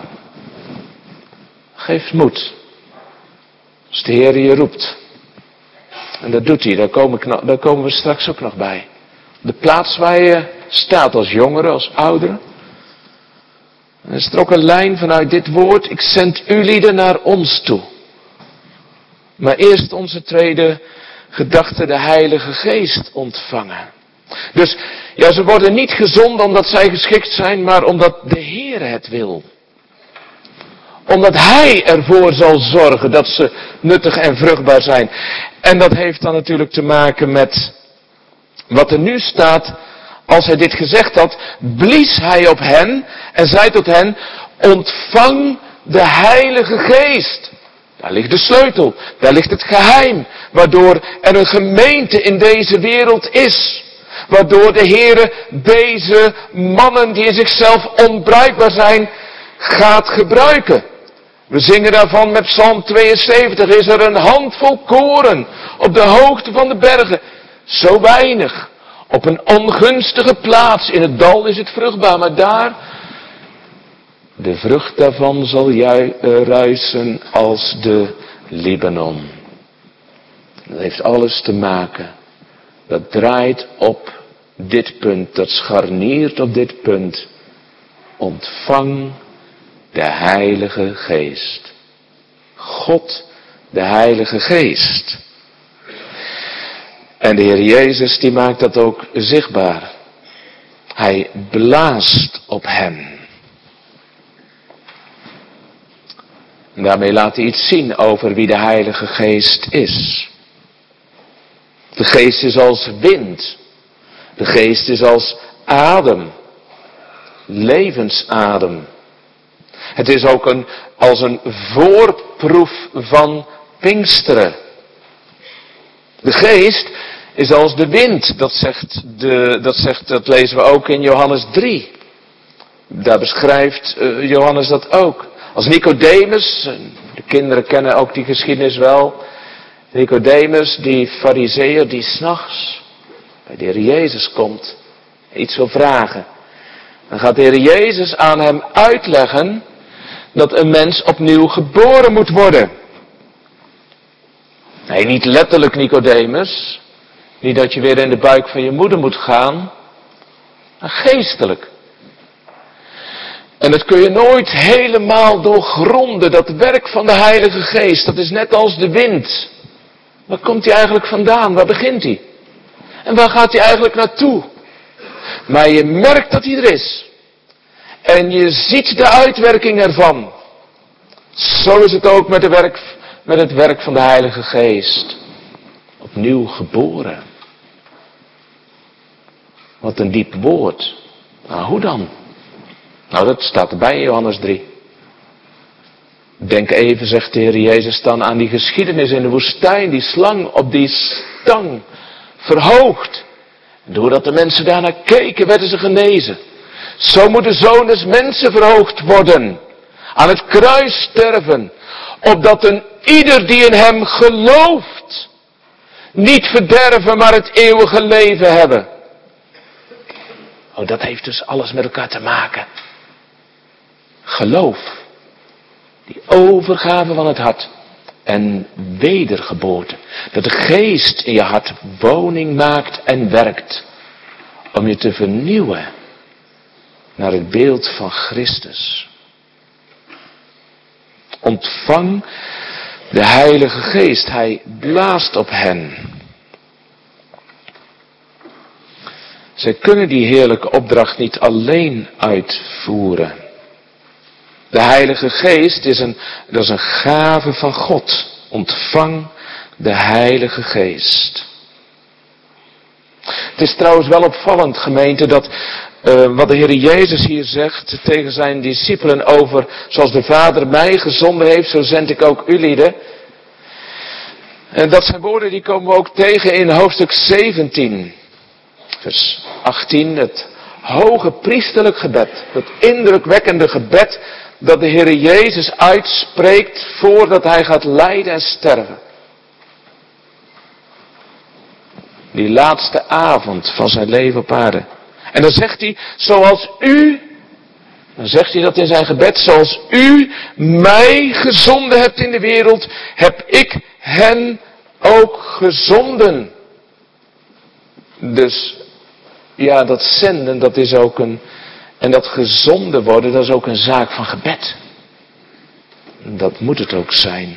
Geef moed. Als de Heer je roept. En dat doet hij, daar komen we straks ook nog bij. De plaats waar je staat als jongere, als oudere. Er is er ook een lijn vanuit dit woord. Ik zend u lieden naar ons toe. Maar eerst onze tweede gedachte, de Heilige Geest ontvangen. Dus ja, ze worden niet gezonden omdat zij geschikt zijn, maar omdat de Heer het wil. Omdat Hij ervoor zal zorgen dat ze nuttig en vruchtbaar zijn. En dat heeft dan natuurlijk te maken met wat er nu staat. Als Hij dit gezegd had, blies Hij op hen en zei tot hen, ontvang de Heilige Geest. Daar ligt de sleutel, daar ligt het geheim, waardoor er een gemeente in deze wereld is. Waardoor de Heere deze mannen die in zichzelf onbruikbaar zijn, gaat gebruiken. We zingen daarvan met Psalm 72, is er een handvol koren op de hoogte van de bergen. Zo weinig, op een ongunstige plaats, in het dal is het vruchtbaar, maar daar, de vrucht daarvan zal ruisen als de Libanon. Dat heeft alles te maken. Dat draait op dit punt, dat scharniert op dit punt. Ontvang de Heilige Geest. God, de Heilige Geest. En de Heer Jezus die maakt dat ook zichtbaar. Hij blaast op hen. En daarmee laat hij iets zien over wie de Heilige Geest is. De Geest is als wind. De Geest is als adem. Levensadem. Het is ook als een voorproef van Pinksteren. De Geest is als de wind. Dat lezen we ook in Johannes 3. Daar beschrijft Johannes dat ook. Als Nicodemus, de kinderen kennen ook die geschiedenis wel. Nicodemus, die farizeeër die 's nachts bij de Heer Jezus komt, iets wil vragen. Dan gaat de Heer Jezus aan hem uitleggen dat een mens opnieuw geboren moet worden. Nee, niet letterlijk Nicodemus. Niet dat je weer in de buik van je moeder moet gaan. Maar geestelijk. En dat kun je nooit helemaal doorgronden. Dat werk van de Heilige Geest, dat is net als de wind. Waar komt hij eigenlijk vandaan? Waar begint hij? En waar gaat hij eigenlijk naartoe? Maar je merkt dat hij er is. En je ziet de uitwerking ervan. Zo is het ook met het werk van de Heilige Geest. Opnieuw geboren. Wat een diep woord. Nou, hoe dan? Nou, dat staat erbij in Johannes 3. Denk even, zegt de Heer Jezus dan, aan die geschiedenis in de woestijn. Die slang op die stang verhoogd. Doordat de mensen daarnaar keken, werden ze genezen. Zo moet de Zoon des Mensen verhoogd worden. Aan het kruis sterven. Opdat een ieder die in hem gelooft, niet verderven, maar het eeuwige leven hebben. Oh, dat heeft dus alles met elkaar te maken. Geloof. Die overgave van het hart. En wedergeboorte. Dat de Geest in je hart woning maakt en werkt. Om je te vernieuwen. Naar het beeld van Christus. Ontvang de Heilige Geest. Hij blaast op hen. Zij kunnen die heerlijke opdracht niet alleen uitvoeren. De Heilige Geest is een gave van God. Ontvang de Heilige Geest. Het is trouwens wel opvallend, gemeente, dat wat de Heer Jezus hier zegt tegen zijn discipelen over, zoals de Vader mij gezonden heeft, zo zend ik ook ulieden. En dat zijn woorden die komen we ook tegen in hoofdstuk 17, vers 18, het hoge priesterlijk gebed, het indrukwekkende gebed dat de Heer Jezus uitspreekt voordat hij gaat lijden en sterven. Die laatste avond van zijn leven op aarde. En dan zegt hij, zoals u, dan zegt hij dat in zijn gebed, zoals u mij gezonden hebt in de wereld, heb ik hen ook gezonden. Dus, ja, dat zenden, dat is ook en dat gezonden worden, dat is ook een zaak van gebed. Dat moet het ook zijn.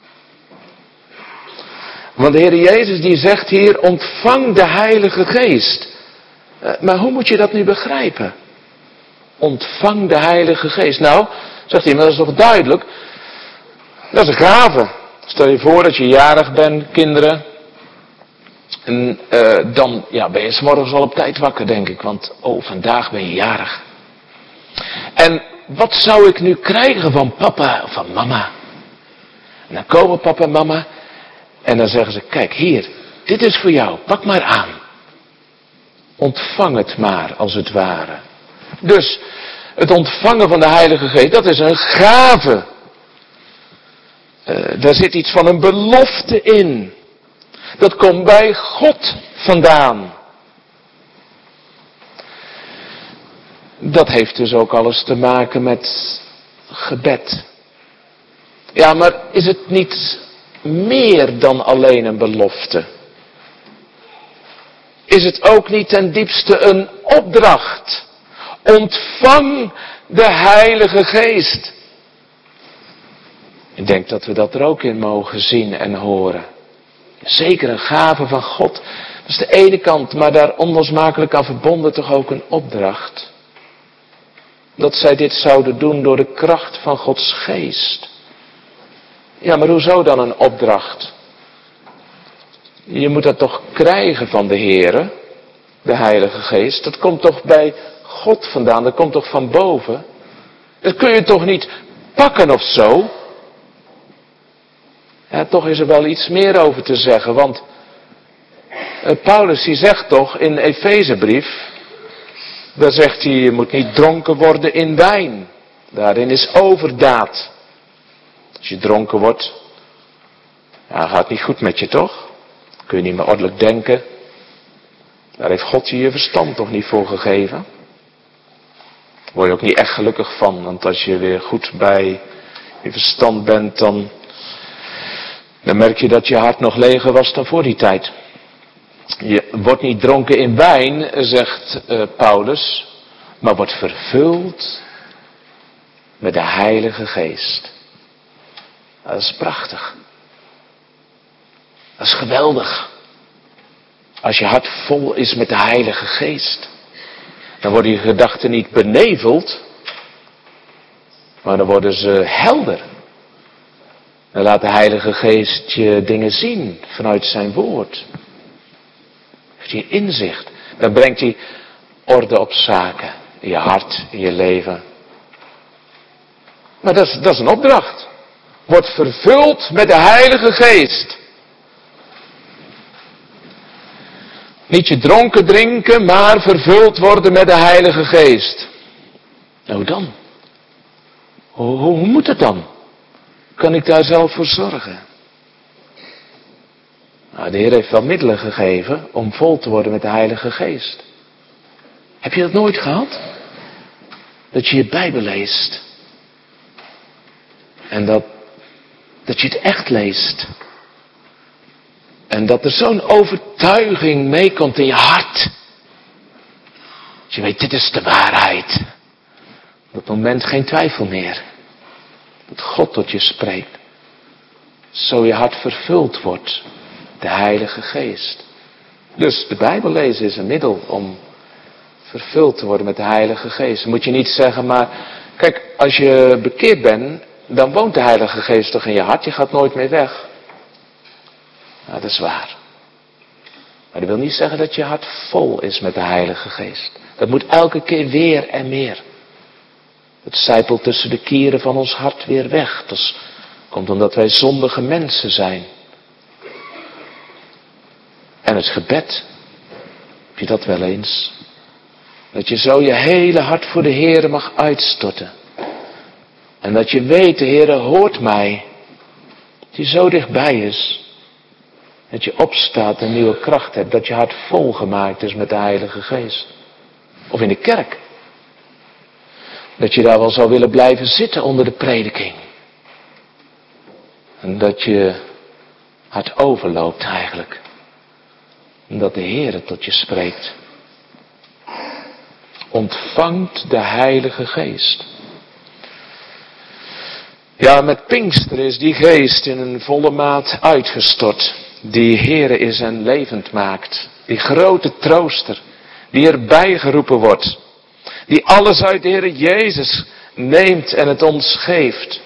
Want de Heer Jezus die zegt hier, ontvang de Heilige Geest. Maar hoe moet je dat nu begrijpen? Ontvang de Heilige Geest. Nou, Zegt hij, maar dat is toch duidelijk? Dat is een gave. Stel je voor dat je jarig bent, kinderen. En dan ben je 's morgens al op tijd wakker, denk ik. Want, vandaag ben je jarig. En wat zou ik nu krijgen van papa of van mama? En dan komen papa en mama. En dan zeggen ze, kijk hier, dit is voor jou, pak maar aan. Ontvang het maar, als het ware. Dus, het ontvangen van de Heilige Geest, dat is een gave. Daar zit iets van een belofte in. Dat komt bij God vandaan. Dat heeft dus ook alles te maken met gebed. Ja, maar is het niet meer dan alleen een belofte? Is het ook niet ten diepste een opdracht? Ontvang de Heilige Geest. Ik denk dat we dat er ook in mogen zien en horen. Zeker een gave van God. Dat is de ene kant, maar daar onlosmakelijk aan verbonden toch ook een opdracht. Dat zij dit zouden doen door de kracht van Gods Geest. Ja, maar hoezo dan een opdracht? Je moet dat toch krijgen van de Heere, de Heilige Geest. Dat komt toch bij God vandaan, dat komt toch van boven. Dat kun je toch niet pakken of zo? Ja, toch is er wel iets meer over te zeggen, want Paulus die zegt toch in de Efezebrief, daar zegt hij, je moet niet dronken worden in wijn. Daarin is overdaad. Als je dronken wordt, gaat niet goed met je toch? Kun je niet meer ordelijk denken. Daar heeft God je verstand toch niet voor gegeven? Daar word je ook niet echt gelukkig van, want als je weer goed bij je verstand bent, dan merk je dat je hart nog leger was dan voor die tijd. Je wordt niet dronken in wijn, zegt Paulus, maar wordt vervuld met de Heilige Geest. Dat is prachtig. Dat is geweldig. Als je hart vol is met de Heilige Geest, dan worden je gedachten niet beneveld, maar dan worden ze helder. Dan laat de Heilige Geest je dingen zien vanuit zijn woord. Heeft hij inzicht. Dan brengt hij orde op zaken. In je hart, in je leven. Maar dat is een opdracht. Word vervuld met de Heilige Geest. Niet je dronken drinken, maar vervuld worden met de Heilige Geest. Nou dan? Hoe moet het dan? Kan ik daar zelf voor zorgen? Nou, de Heer heeft wel middelen gegeven om vol te worden met de Heilige Geest. Heb je dat nooit gehad? Dat je je Bijbel leest. En dat je het echt leest. En dat er zo'n overtuiging meekomt in je hart. Dat je weet, dit is de waarheid. Op dat moment geen twijfel meer. Dat God tot je spreekt. Zo je hart vervuld wordt. De Heilige Geest. Dus de Bijbel lezen is een middel om vervuld te worden met de Heilige Geest. Dan moet je niet zeggen, maar kijk, als je bekeerd bent, dan woont de Heilige Geest toch in je hart. Je gaat nooit meer weg. Nou, dat is waar. Maar dat wil niet zeggen dat je hart vol is met de Heilige Geest. Dat moet elke keer weer en meer. Het sijpelt tussen de kieren van ons hart weer weg. Dat komt omdat wij zondige mensen zijn. En het gebed, heb je dat wel eens? Dat je zo je hele hart voor de Heere mag uitstorten. En dat je weet, de Heere hoort mij. Dat hij zo dichtbij is. Dat je opstaat en nieuwe kracht hebt. Dat je hart volgemaakt is met de Heilige Geest. Of in de kerk. Dat je daar wel zou willen blijven zitten onder de prediking. En dat je hart overloopt eigenlijk. En dat de Heere tot je spreekt. Ontvangt de Heilige Geest. Ja, met Pinkster is die geest in een volle maat uitgestort. Die Heere is en levend maakt. Die grote trooster. Die erbij geroepen wordt. Die alles uit de Heere Jezus neemt en het ons geeft.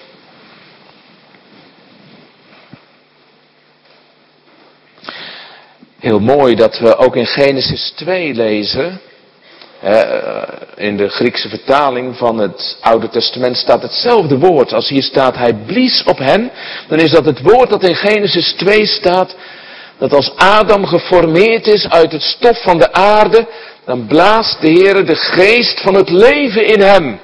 Heel mooi dat we ook in Genesis 2 lezen. In de Griekse vertaling van het Oude Testament staat hetzelfde woord. Als hier staat, hij blies op hen, dan is dat het woord dat in Genesis 2 staat, dat als Adam geformeerd is uit het stof van de aarde, dan blaast de Heere de geest van het leven in hem.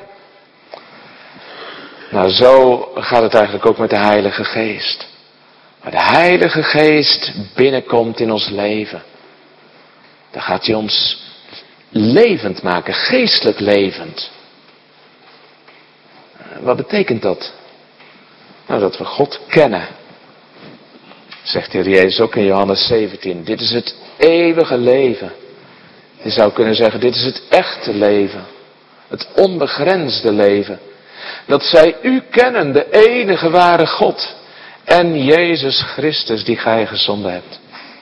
Nou, zo gaat het eigenlijk ook met de Heilige Geest. Waar de Heilige Geest binnenkomt in ons leven, dan gaat hij ons levend maken, geestelijk levend. Wat betekent dat? Nou, dat we God kennen. Zegt de Heer Jezus ook in Johannes 17. Dit is het eeuwige leven. Je zou kunnen zeggen, dit is het echte leven. Het onbegrensde leven. Dat zij u kennen, de enige ware God. En Jezus Christus die gij gezonden hebt.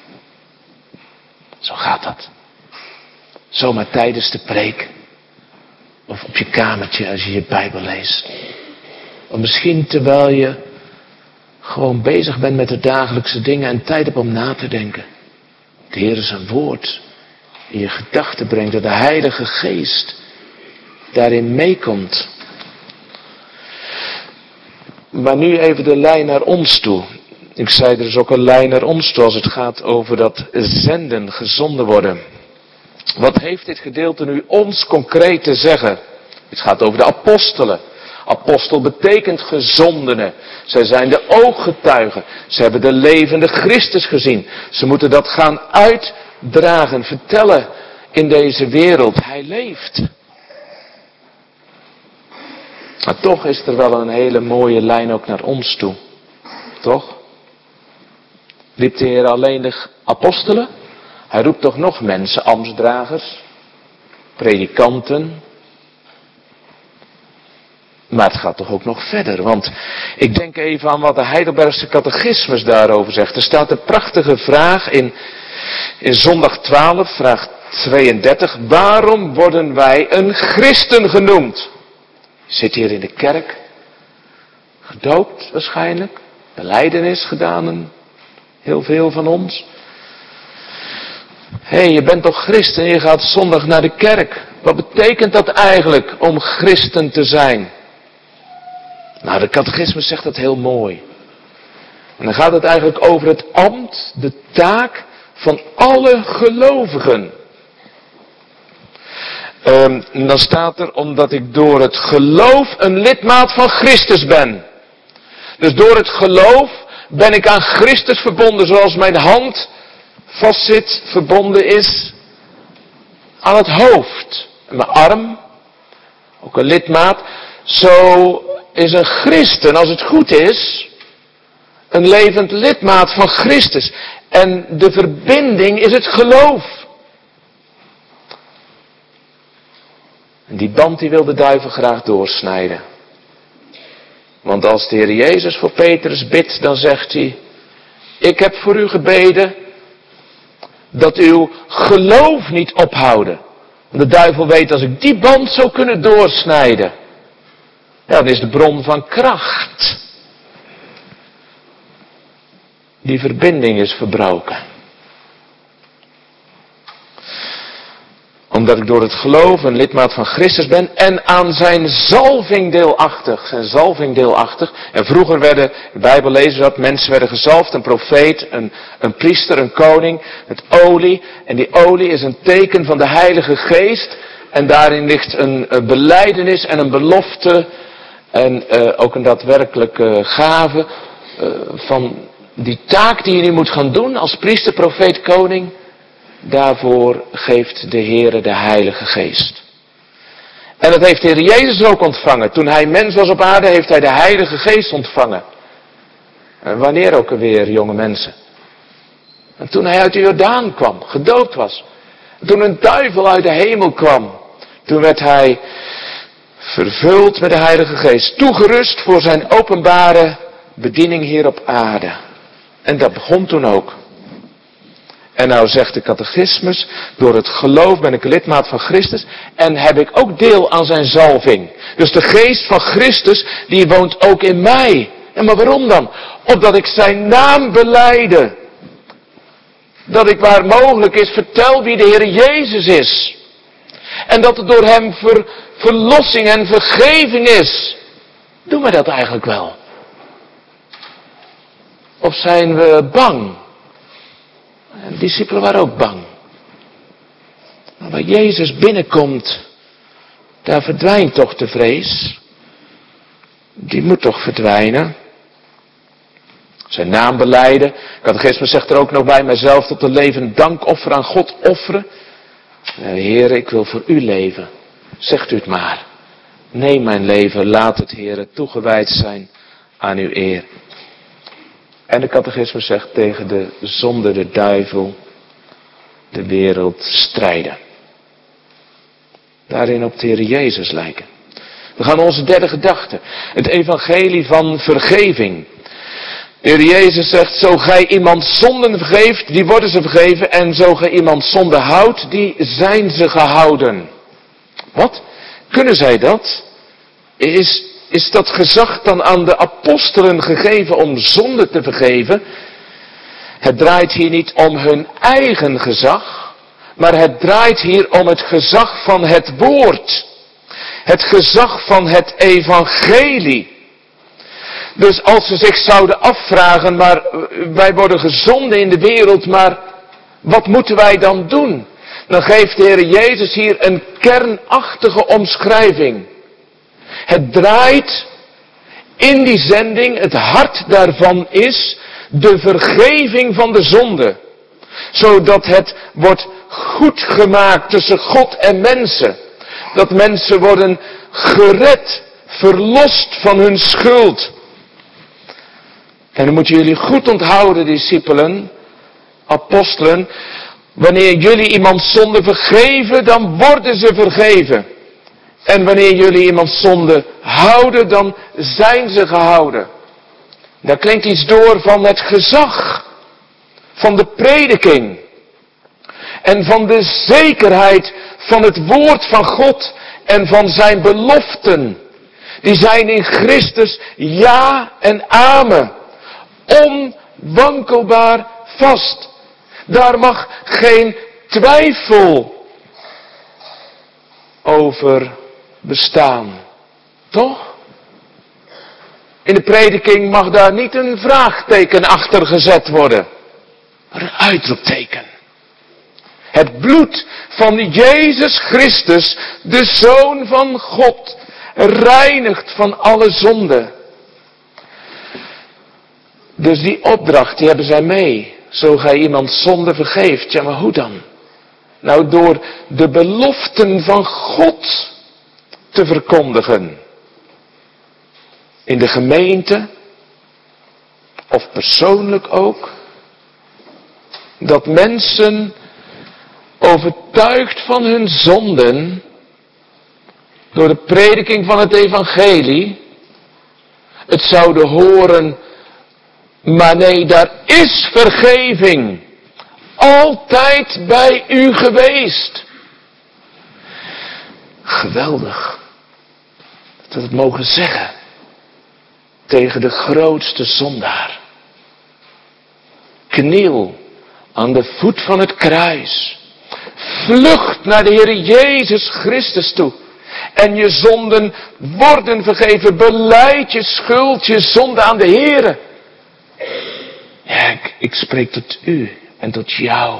Zo gaat dat. Zomaar tijdens de preek. Of op je kamertje als je je Bijbel leest. Of misschien terwijl je gewoon bezig bent met de dagelijkse dingen en tijd hebt om na te denken. De Heer zijn woord in je gedachten brengt. Dat de Heilige Geest daarin meekomt. Maar nu even de lijn naar ons toe. Ik zei, er is ook een lijn naar ons toe als het gaat over dat zenden, gezonden worden. Wat heeft dit gedeelte nu ons concreet te zeggen? Het gaat over de apostelen. Apostel betekent gezondene. Zij zijn de ooggetuigen. Ze hebben de levende Christus gezien. Ze moeten dat gaan uitdragen, vertellen in deze wereld. Hij leeft. Maar toch is er wel een hele mooie lijn ook naar ons toe. Toch? Riep de Heer alleen de apostelen? Hij roept toch nog mensen, ambtsdragers, predikanten. Maar het gaat toch ook nog verder. Want ik denk even aan wat de Heidelbergse catechismus daarover zegt. Er staat een prachtige vraag in zondag 12, vraag 32. Waarom worden wij een christen genoemd? Je zit hier in de kerk. Gedoopt waarschijnlijk. Belijdenis gedaan. Heel veel van ons. Hé, je bent toch christen en je gaat zondag naar de kerk. Wat betekent dat eigenlijk om christen te zijn? Nou, de catechismus zegt dat heel mooi. En dan gaat het eigenlijk over het ambt, de taak van alle gelovigen. En dan staat er, omdat ik door het geloof een lidmaat van Christus ben. Dus door het geloof ben ik aan Christus verbonden, zoals mijn hand vastzit, verbonden is aan het hoofd. En mijn arm, ook een lidmaat. Zo is een christen, als het goed is, een levend lidmaat van Christus. En de verbinding is het geloof. En die band die wil de duivel graag doorsnijden. Want als de Heer Jezus voor Petrus bidt, dan zegt hij, ik heb voor u gebeden dat uw geloof niet ophouden. Want de duivel weet, als ik die band zou kunnen doorsnijden, ja, dan is de bron van kracht. Die verbinding is verbroken. Omdat ik door het geloof een lidmaat van Christus ben en aan zijn zalving deelachtig. Zijn zalving deelachtig. En vroeger werden, de Bijbel lezen dat, mensen werden gezalfd, een profeet, een priester, een koning, met olie. En die olie is een teken van de Heilige Geest. En daarin ligt een belijdenis en een belofte en ook een daadwerkelijke gave van die taak die je nu moet gaan doen als priester, profeet, koning. Daarvoor geeft de Heere de Heilige Geest. En dat heeft de Heer Jezus ook ontvangen. Toen hij mens was op aarde, heeft hij de Heilige Geest ontvangen. En wanneer ook alweer, jonge mensen? En toen hij uit de Jordaan kwam, gedoopt was. En toen een duivel uit de hemel kwam. Toen werd hij vervuld met de Heilige Geest. Toegerust voor zijn openbare bediening hier op aarde. En dat begon toen ook. En nou zegt de catechismus, door het geloof ben ik lidmaat van Christus en heb ik ook deel aan zijn zalving. Dus de geest van Christus, die woont ook in mij. En maar waarom dan? Opdat ik zijn naam belijde. Dat ik waar mogelijk is vertel wie de Heer Jezus is. En dat er door hem verlossing en vergeving is. Doen we dat eigenlijk wel? Of zijn we bang? De discipelen waren ook bang. Maar waar Jezus binnenkomt, daar verdwijnt toch de vrees. Die moet toch verdwijnen. Zijn naam belijden. Catechismus zegt er ook nog bij, mijzelf tot een levend dankoffer aan God offeren. Heer, ik wil voor u leven. Zegt u het maar. Neem mijn leven, laat het, Heer, toegewijd zijn aan uw eer. En de catechismus zegt tegen de zonde, de duivel, de wereld strijden. Daarin op de Heer Jezus lijken. We gaan onze derde gedachte. Het evangelie van vergeving. De Heer Jezus zegt, zo gij iemand zonden vergeeft, die worden ze vergeven. En zo gij iemand zonde houdt, die zijn ze gehouden. Wat? Kunnen zij dat? Is dat gezag dan aan de apostelen gegeven om zonde te vergeven? Het draait hier niet om hun eigen gezag, maar het draait hier om het gezag van het woord. Het gezag van het evangelie. Dus als ze zich zouden afvragen, maar wij worden gezonden in de wereld, maar wat moeten wij dan doen? Dan geeft de Heer Jezus hier een kernachtige omschrijving. Het draait in die zending, het hart daarvan is de vergeving van de zonde. Zodat het wordt goed gemaakt tussen God en mensen. Dat mensen worden gered, verlost van hun schuld. En dan moeten jullie goed onthouden, discipelen, apostelen. Wanneer jullie iemand zonde vergeven, dan worden ze vergeven. En wanneer jullie iemand zonde houden, dan zijn ze gehouden. Daar klinkt iets door van het gezag, van de prediking. En van de zekerheid van het woord van God en van zijn beloften. Die zijn in Christus ja en amen. Onwankelbaar vast. Daar mag geen twijfel over bestaan. Toch? In de prediking mag daar niet een vraagteken achter gezet worden, maar een uitroepteken. Het bloed van Jezus Christus, de Zoon van God, reinigt van alle zonde. Dus die opdracht, die hebben zij mee. Zo gij iemand zonde vergeeft. Ja, maar hoe dan? Nou, door de beloften van God te verkondigen. In de gemeente, of persoonlijk ook. Dat mensen, overtuigd van hun zonden, door de prediking van het evangelie, het zouden horen, maar nee, daar is vergeving. Altijd bij u geweest. Geweldig. Dat we het mogen zeggen. Tegen de grootste zondaar. Kniel aan de voet van het kruis. Vlucht naar de Heer Jezus Christus toe. En je zonden worden vergeven. Belijd je schuld, je zonde aan de Heer. Ja, ik spreek tot u en tot jou.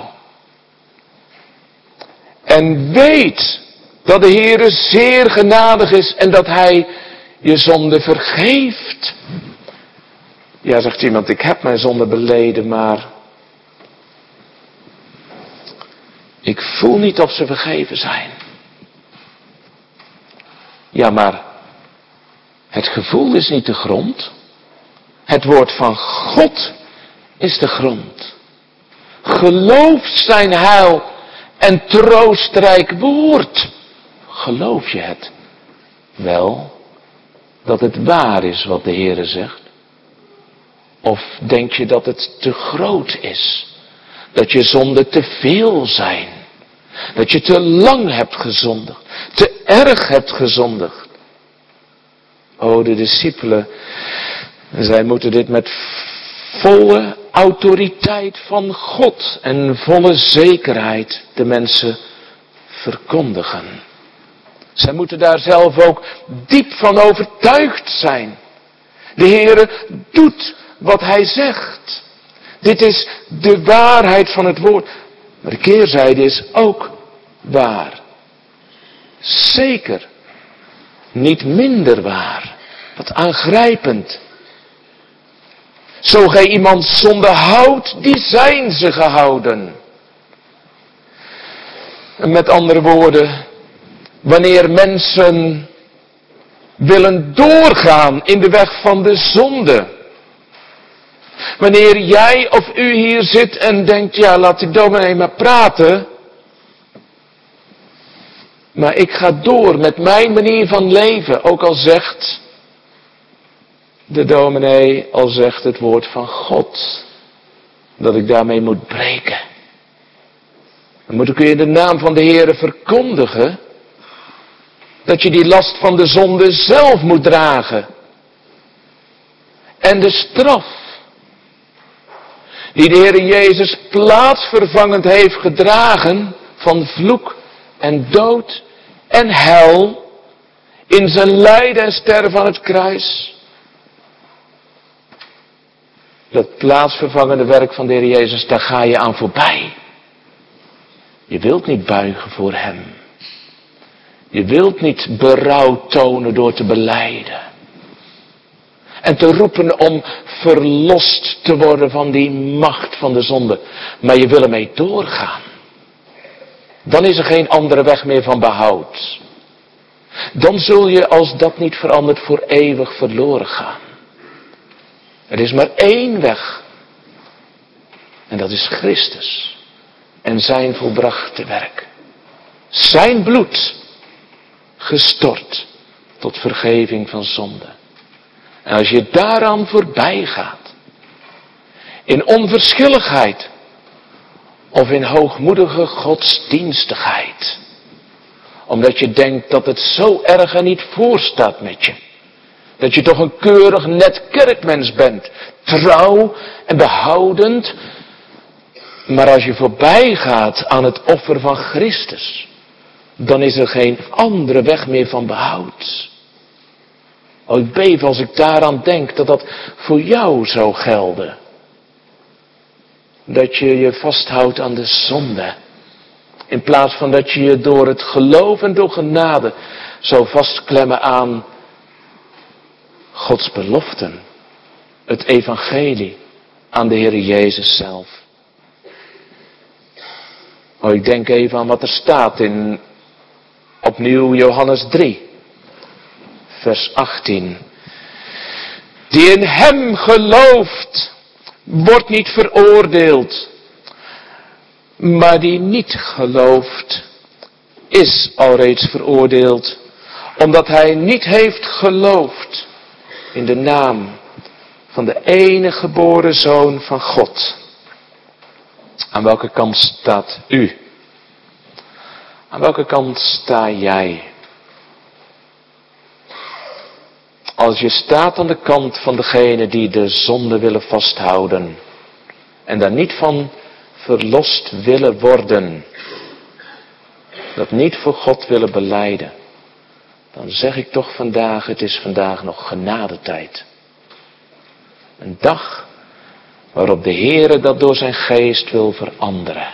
En weet dat de Heer zeer genadig is en dat Hij je zonde vergeeft. Ja, zegt iemand, ik heb mijn zonde beleden, maar ik voel niet of ze vergeven zijn. Ja, maar het gevoel is niet de grond. Het woord van God is de grond. Geloof zijn heil en troostrijk woord. Geloof je het wel, dat het waar is wat de Heere zegt? Of denk je dat het te groot is? Dat je zonden te veel zijn. Dat je te lang hebt gezondigd. Te erg hebt gezondigd. O, de discipelen. Zij moeten dit met volle autoriteit van God en volle zekerheid de mensen verkondigen. Zij moeten daar zelf ook diep van overtuigd zijn. De Heere doet wat Hij zegt. Dit is de waarheid van het woord. Maar de keerzijde is ook waar. Zeker. Niet minder waar. Wat aangrijpend. Zo gij iemand zonde houdt, die zijn ze gehouden. En met andere woorden, wanneer mensen willen doorgaan in de weg van de zonde. Wanneer jij of u hier zit en denkt, ja, laat die dominee maar praten. Maar ik ga door met mijn manier van leven, ook al zegt de dominee, al zegt het woord van God, dat ik daarmee moet breken. Dan moet ik u in de naam van de Heere verkondigen, dat je die last van de zonde zelf moet dragen. En de straf, die de Heere Jezus plaatsvervangend heeft gedragen, van vloek en dood en hel, in zijn lijden en sterven aan het kruis. Dat plaatsvervangende werk van de Heer Jezus, daar ga je aan voorbij. Je wilt niet buigen voor Hem. Je wilt niet berouw tonen door te belijden. En te roepen om verlost te worden van die macht van de zonde. Maar je wil ermee doorgaan. Dan is er geen andere weg meer van behoud. Dan zul je, als dat niet verandert, voor eeuwig verloren gaan. Er is maar één weg. En dat is Christus. En zijn volbrachte werk. Zijn bloed. Gestort. Tot vergeving van zonde. En als je daaraan voorbij gaat. In onverschilligheid. Of in hoogmoedige godsdienstigheid. Omdat je denkt dat het zo erg er niet voor staat met je. Dat je toch een keurig net kerkmens bent. Trouw en behoudend. Maar als je voorbij gaat aan het offer van Christus. Dan is er geen andere weg meer van behoud. Oh, ik beef als ik daaraan denk dat dat voor jou zou gelden. Dat je je vasthoudt aan de zonde. In plaats van dat je je door het geloof en door genade zou vastklemmen aan Gods beloften. Het evangelie aan de Heer Jezus zelf. Oh, ik denk even aan wat er staat in opnieuw Johannes 3. Vers 18. Die in Hem gelooft, wordt niet veroordeeld. Maar die niet gelooft, is alreeds veroordeeld. Omdat hij niet heeft geloofd in de naam van de enige geboren Zoon van God. Aan welke kant staat u? Aan welke kant sta jij? Als je staat aan de kant van degene die de zonde willen vasthouden. En daar niet van verlost willen worden. Dat niet voor God willen belijden. Dan zeg ik toch vandaag, het is vandaag nog genadetijd. Een dag waarop de Heere dat door zijn geest wil veranderen.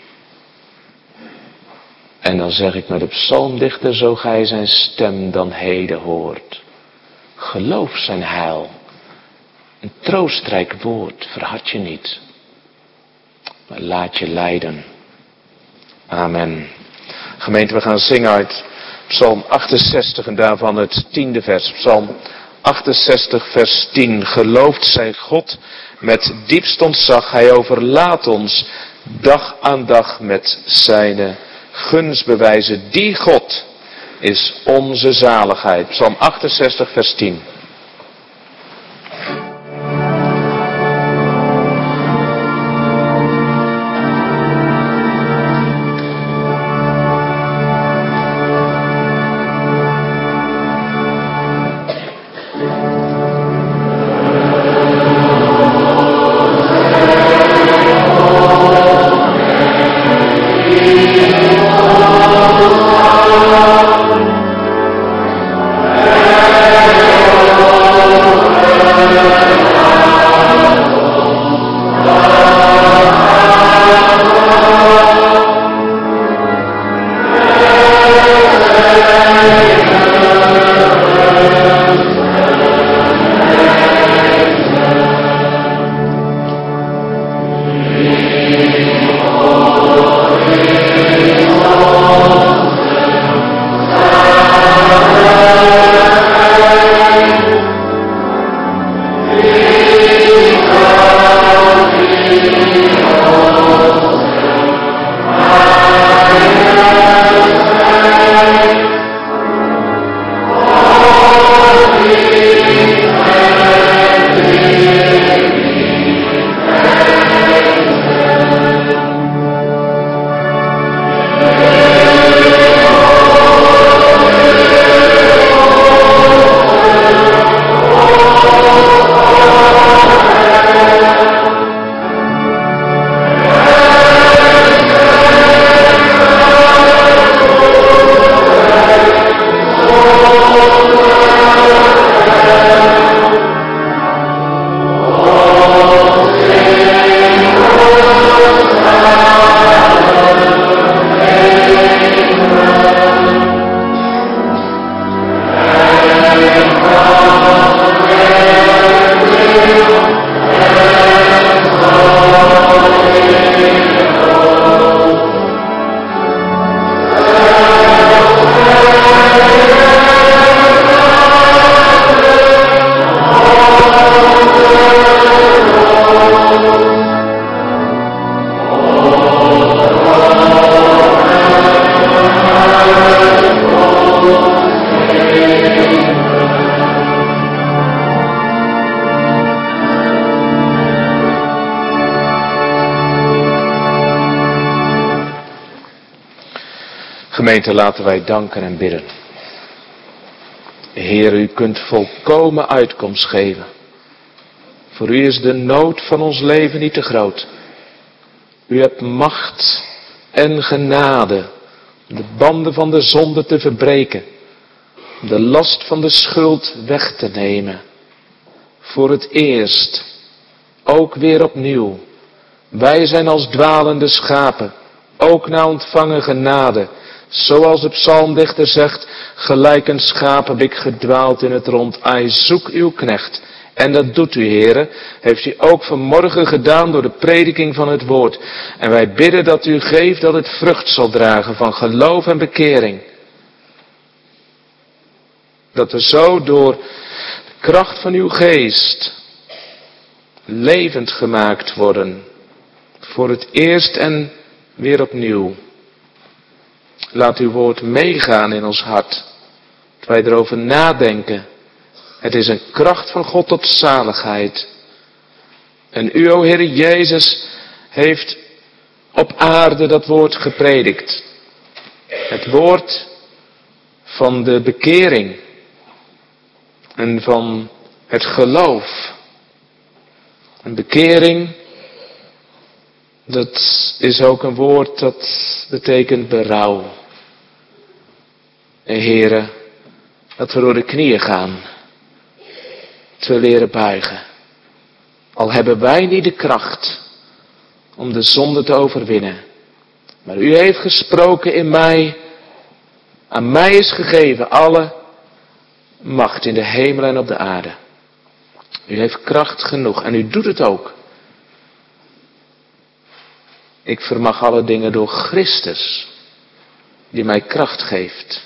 En dan zeg ik met de psalmdichter, zo gij zijn stem dan heden hoort. Geloof zijn heil. Een troostrijk woord, verhard je niet. Maar laat je leiden. Amen. Gemeente, we gaan zingen uit Psalm 68 en daarvan het 10e vers. Psalm 68 vers 10. Geloofd zij God met diepst ontzag. Hij overlaat ons dag aan dag met zijne gunstbewijzen. Die God is onze zaligheid. Psalm 68 vers 10. Gemeente, laten wij danken en bidden. Heer, u kunt volkomen uitkomst geven. Voor u is de nood van ons leven niet te groot. U hebt macht en genade om de banden van de zonde te verbreken. Om de last van de schuld weg te nemen. Voor het eerst, ook weer opnieuw. Wij zijn als dwalende schapen, ook na ontvangen genade. Zoals de psalmdichter zegt, gelijk een schaap heb ik gedwaald in het rond. Ai, zoek uw knecht. En dat doet u, Heere, heeft u ook vanmorgen gedaan door de prediking van het woord. En wij bidden dat u geeft dat het vrucht zal dragen van geloof en bekering. Dat we zo door de kracht van uw geest levend gemaakt worden. Voor het eerst en weer opnieuw. Laat uw woord meegaan in ons hart. Dat wij erover nadenken. Het is een kracht van God tot zaligheid. En u, o Heer Jezus, heeft op aarde dat woord gepredikt. Het woord van de bekering. En van het geloof. Een bekering, dat is ook een woord dat betekent berouw. En Heere, dat we door de knieën gaan. Dat we leren buigen. Al hebben wij niet de kracht om de zonde te overwinnen. Maar u heeft gesproken in mij. Aan mij is gegeven alle macht in de hemel en op de aarde. U heeft kracht genoeg en u doet het ook. Ik vermag alle dingen door Christus, die mij kracht geeft.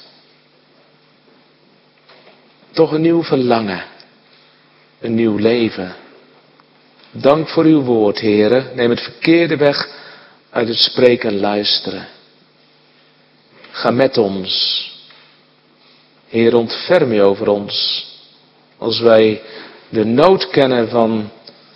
Toch een nieuw verlangen, een nieuw leven. Dank voor uw woord, Heere. Neem het verkeerde weg uit het spreken en luisteren. Ga met ons. Heer, ontferm u over ons. Als wij de nood kennen van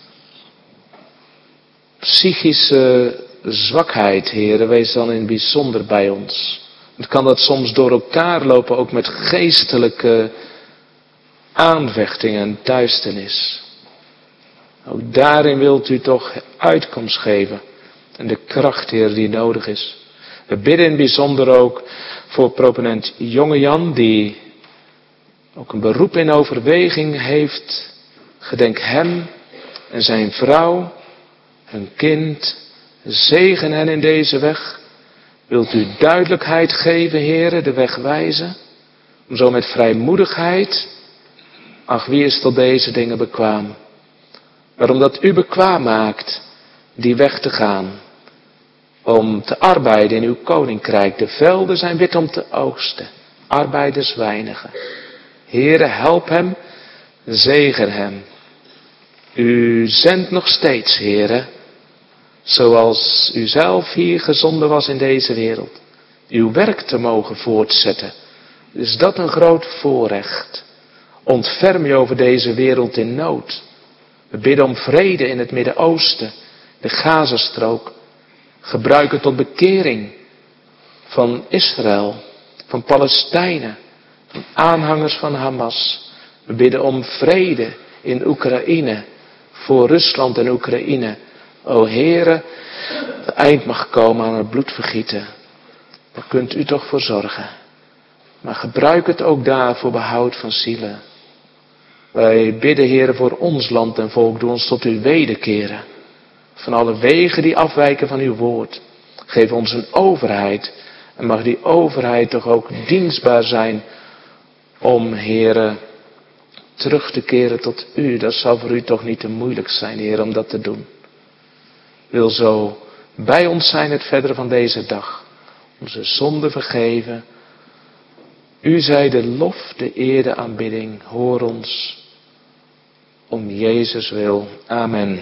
psychische zwakheid, Heer, wees dan in het bijzonder bij ons. Het kan dat soms door elkaar lopen, ook met geestelijke aanvechting en duisternis. Ook daarin wilt u toch uitkomst geven. En de kracht, Heer, die nodig is. We bidden in het bijzonder ook voor proponent Jonge Jan, die ook een beroep in overweging heeft. Gedenk hem en zijn vrouw, hun kind. Zegen hen in deze weg. Wilt u duidelijkheid geven, Heere, de weg wijzen. Om zo met vrijmoedigheid. Ach, wie is tot deze dingen bekwaam? Maar omdat u bekwaam maakt die weg te gaan. Om te arbeiden in uw koninkrijk. De velden zijn wit om te oogsten. Arbeiders weinigen. Heere, help hem. Zegen hem. U zendt nog steeds, Heere. Zoals u zelf hier gezonden was in deze wereld. Uw werk te mogen voortzetten. Is dat een groot voorrecht. Ontferm u over deze wereld in nood. We bidden om vrede in het Midden-Oosten. De Gazastrook. Gebruik het tot bekering. Van Israël. Van Palestijnen. Van aanhangers van Hamas. We bidden om vrede in Oekraïne. Voor Rusland en Oekraïne. O Heere, het eind mag komen aan het bloedvergieten. Daar kunt u toch voor zorgen. Maar gebruik het ook daar voor behoud van zielen. Wij bidden, Heere, voor ons land en volk. Doe ons tot u wederkeren. Van alle wegen die afwijken van uw woord. Geef ons een overheid. En mag die overheid toch ook dienstbaar zijn. Om, Heere, terug te keren tot u. Dat zal voor u toch niet te moeilijk zijn, Heere, om dat te doen. Wil zo bij ons zijn het verdere van deze dag. Onze zonden vergeven. U zij de lof, de eer, de aanbidding. Hoor ons. Om Jezus wil. Amen.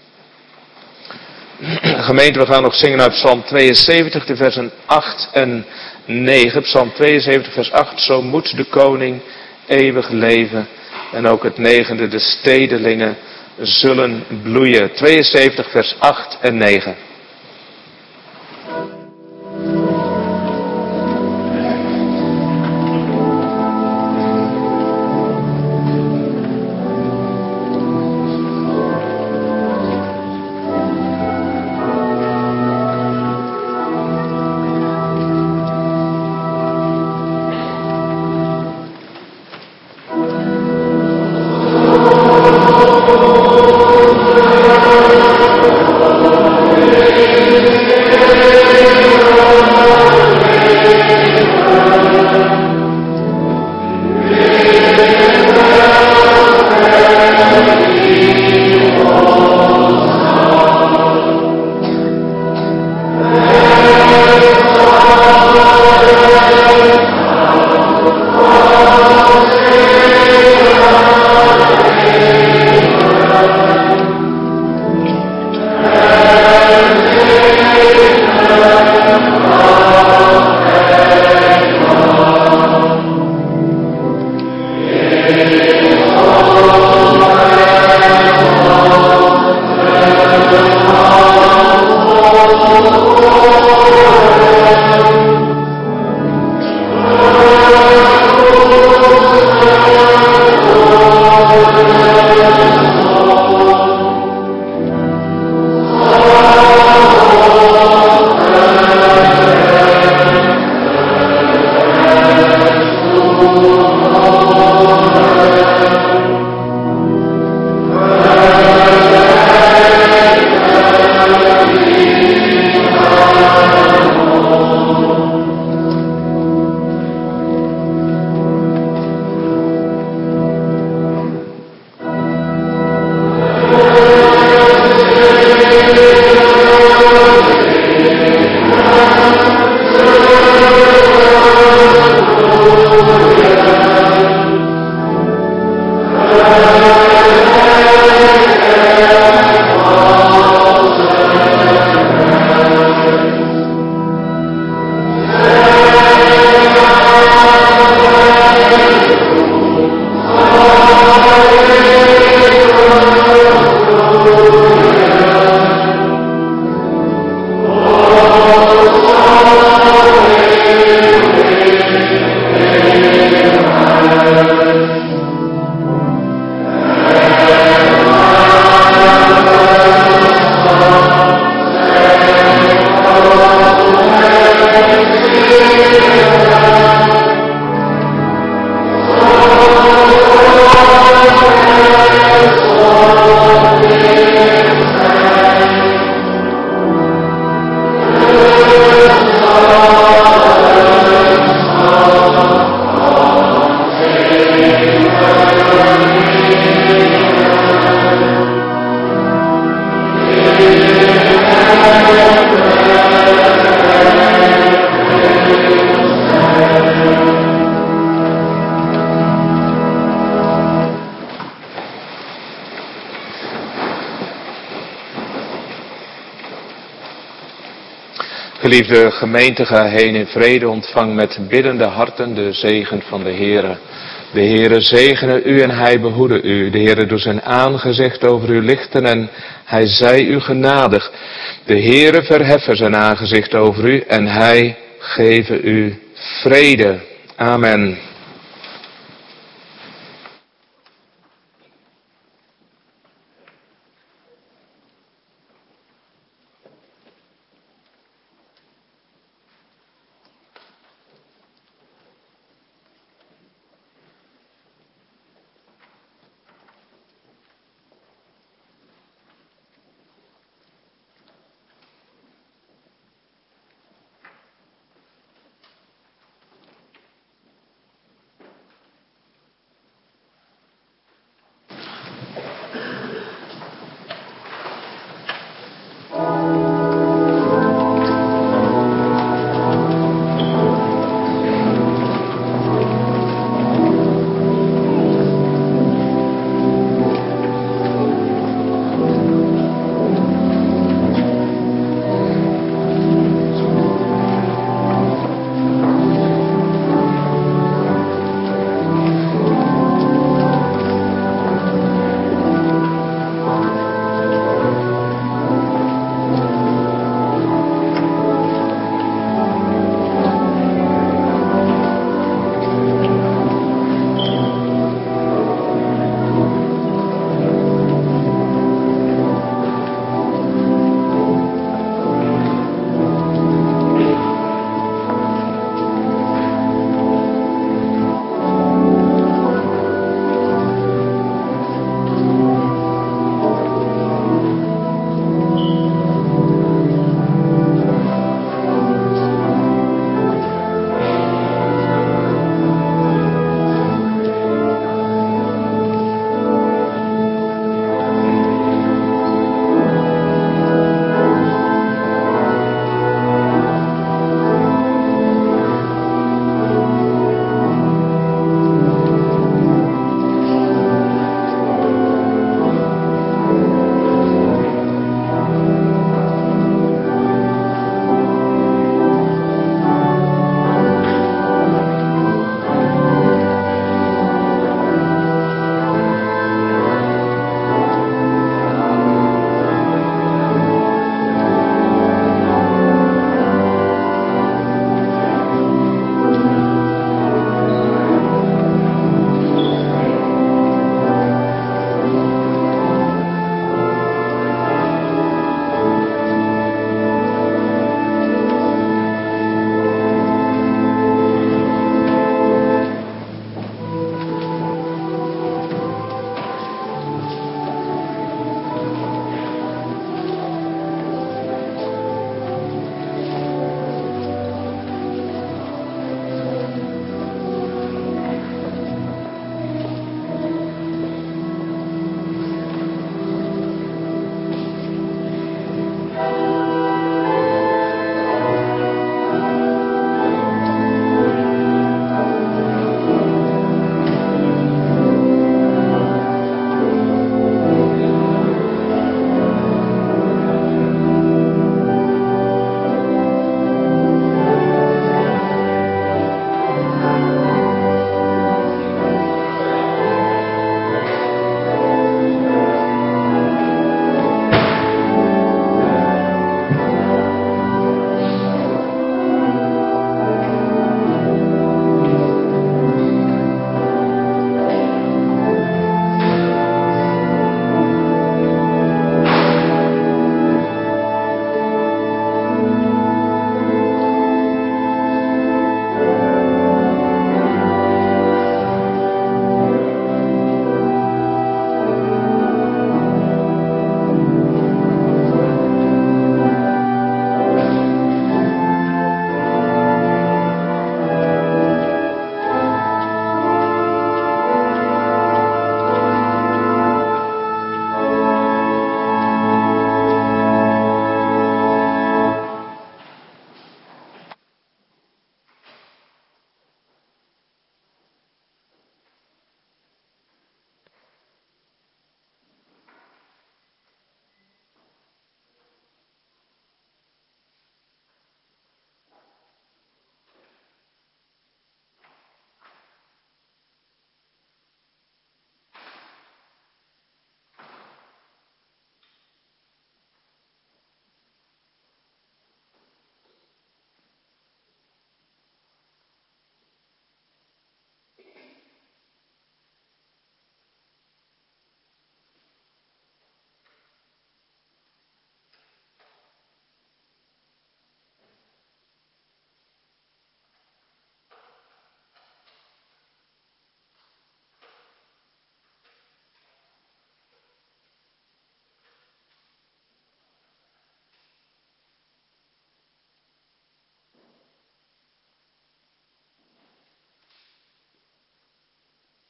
Gemeente, we gaan nog zingen uit Psalm 72, de versen 8 en 9. Psalm 72, vers 8. Zo moet de koning eeuwig leven. En ook het 9e, de stedelingen zullen bloeien. 72 vers 8 en 9. Geliefde gemeente, ga heen in vrede, ontvang met biddende harten de zegen van de Heere. De Heere zegene u en hij behoede u. De Heere doet zijn aangezicht over u lichten en hij zij u genadig. De Heere verheffen zijn aangezicht over u en hij geven u vrede. Amen.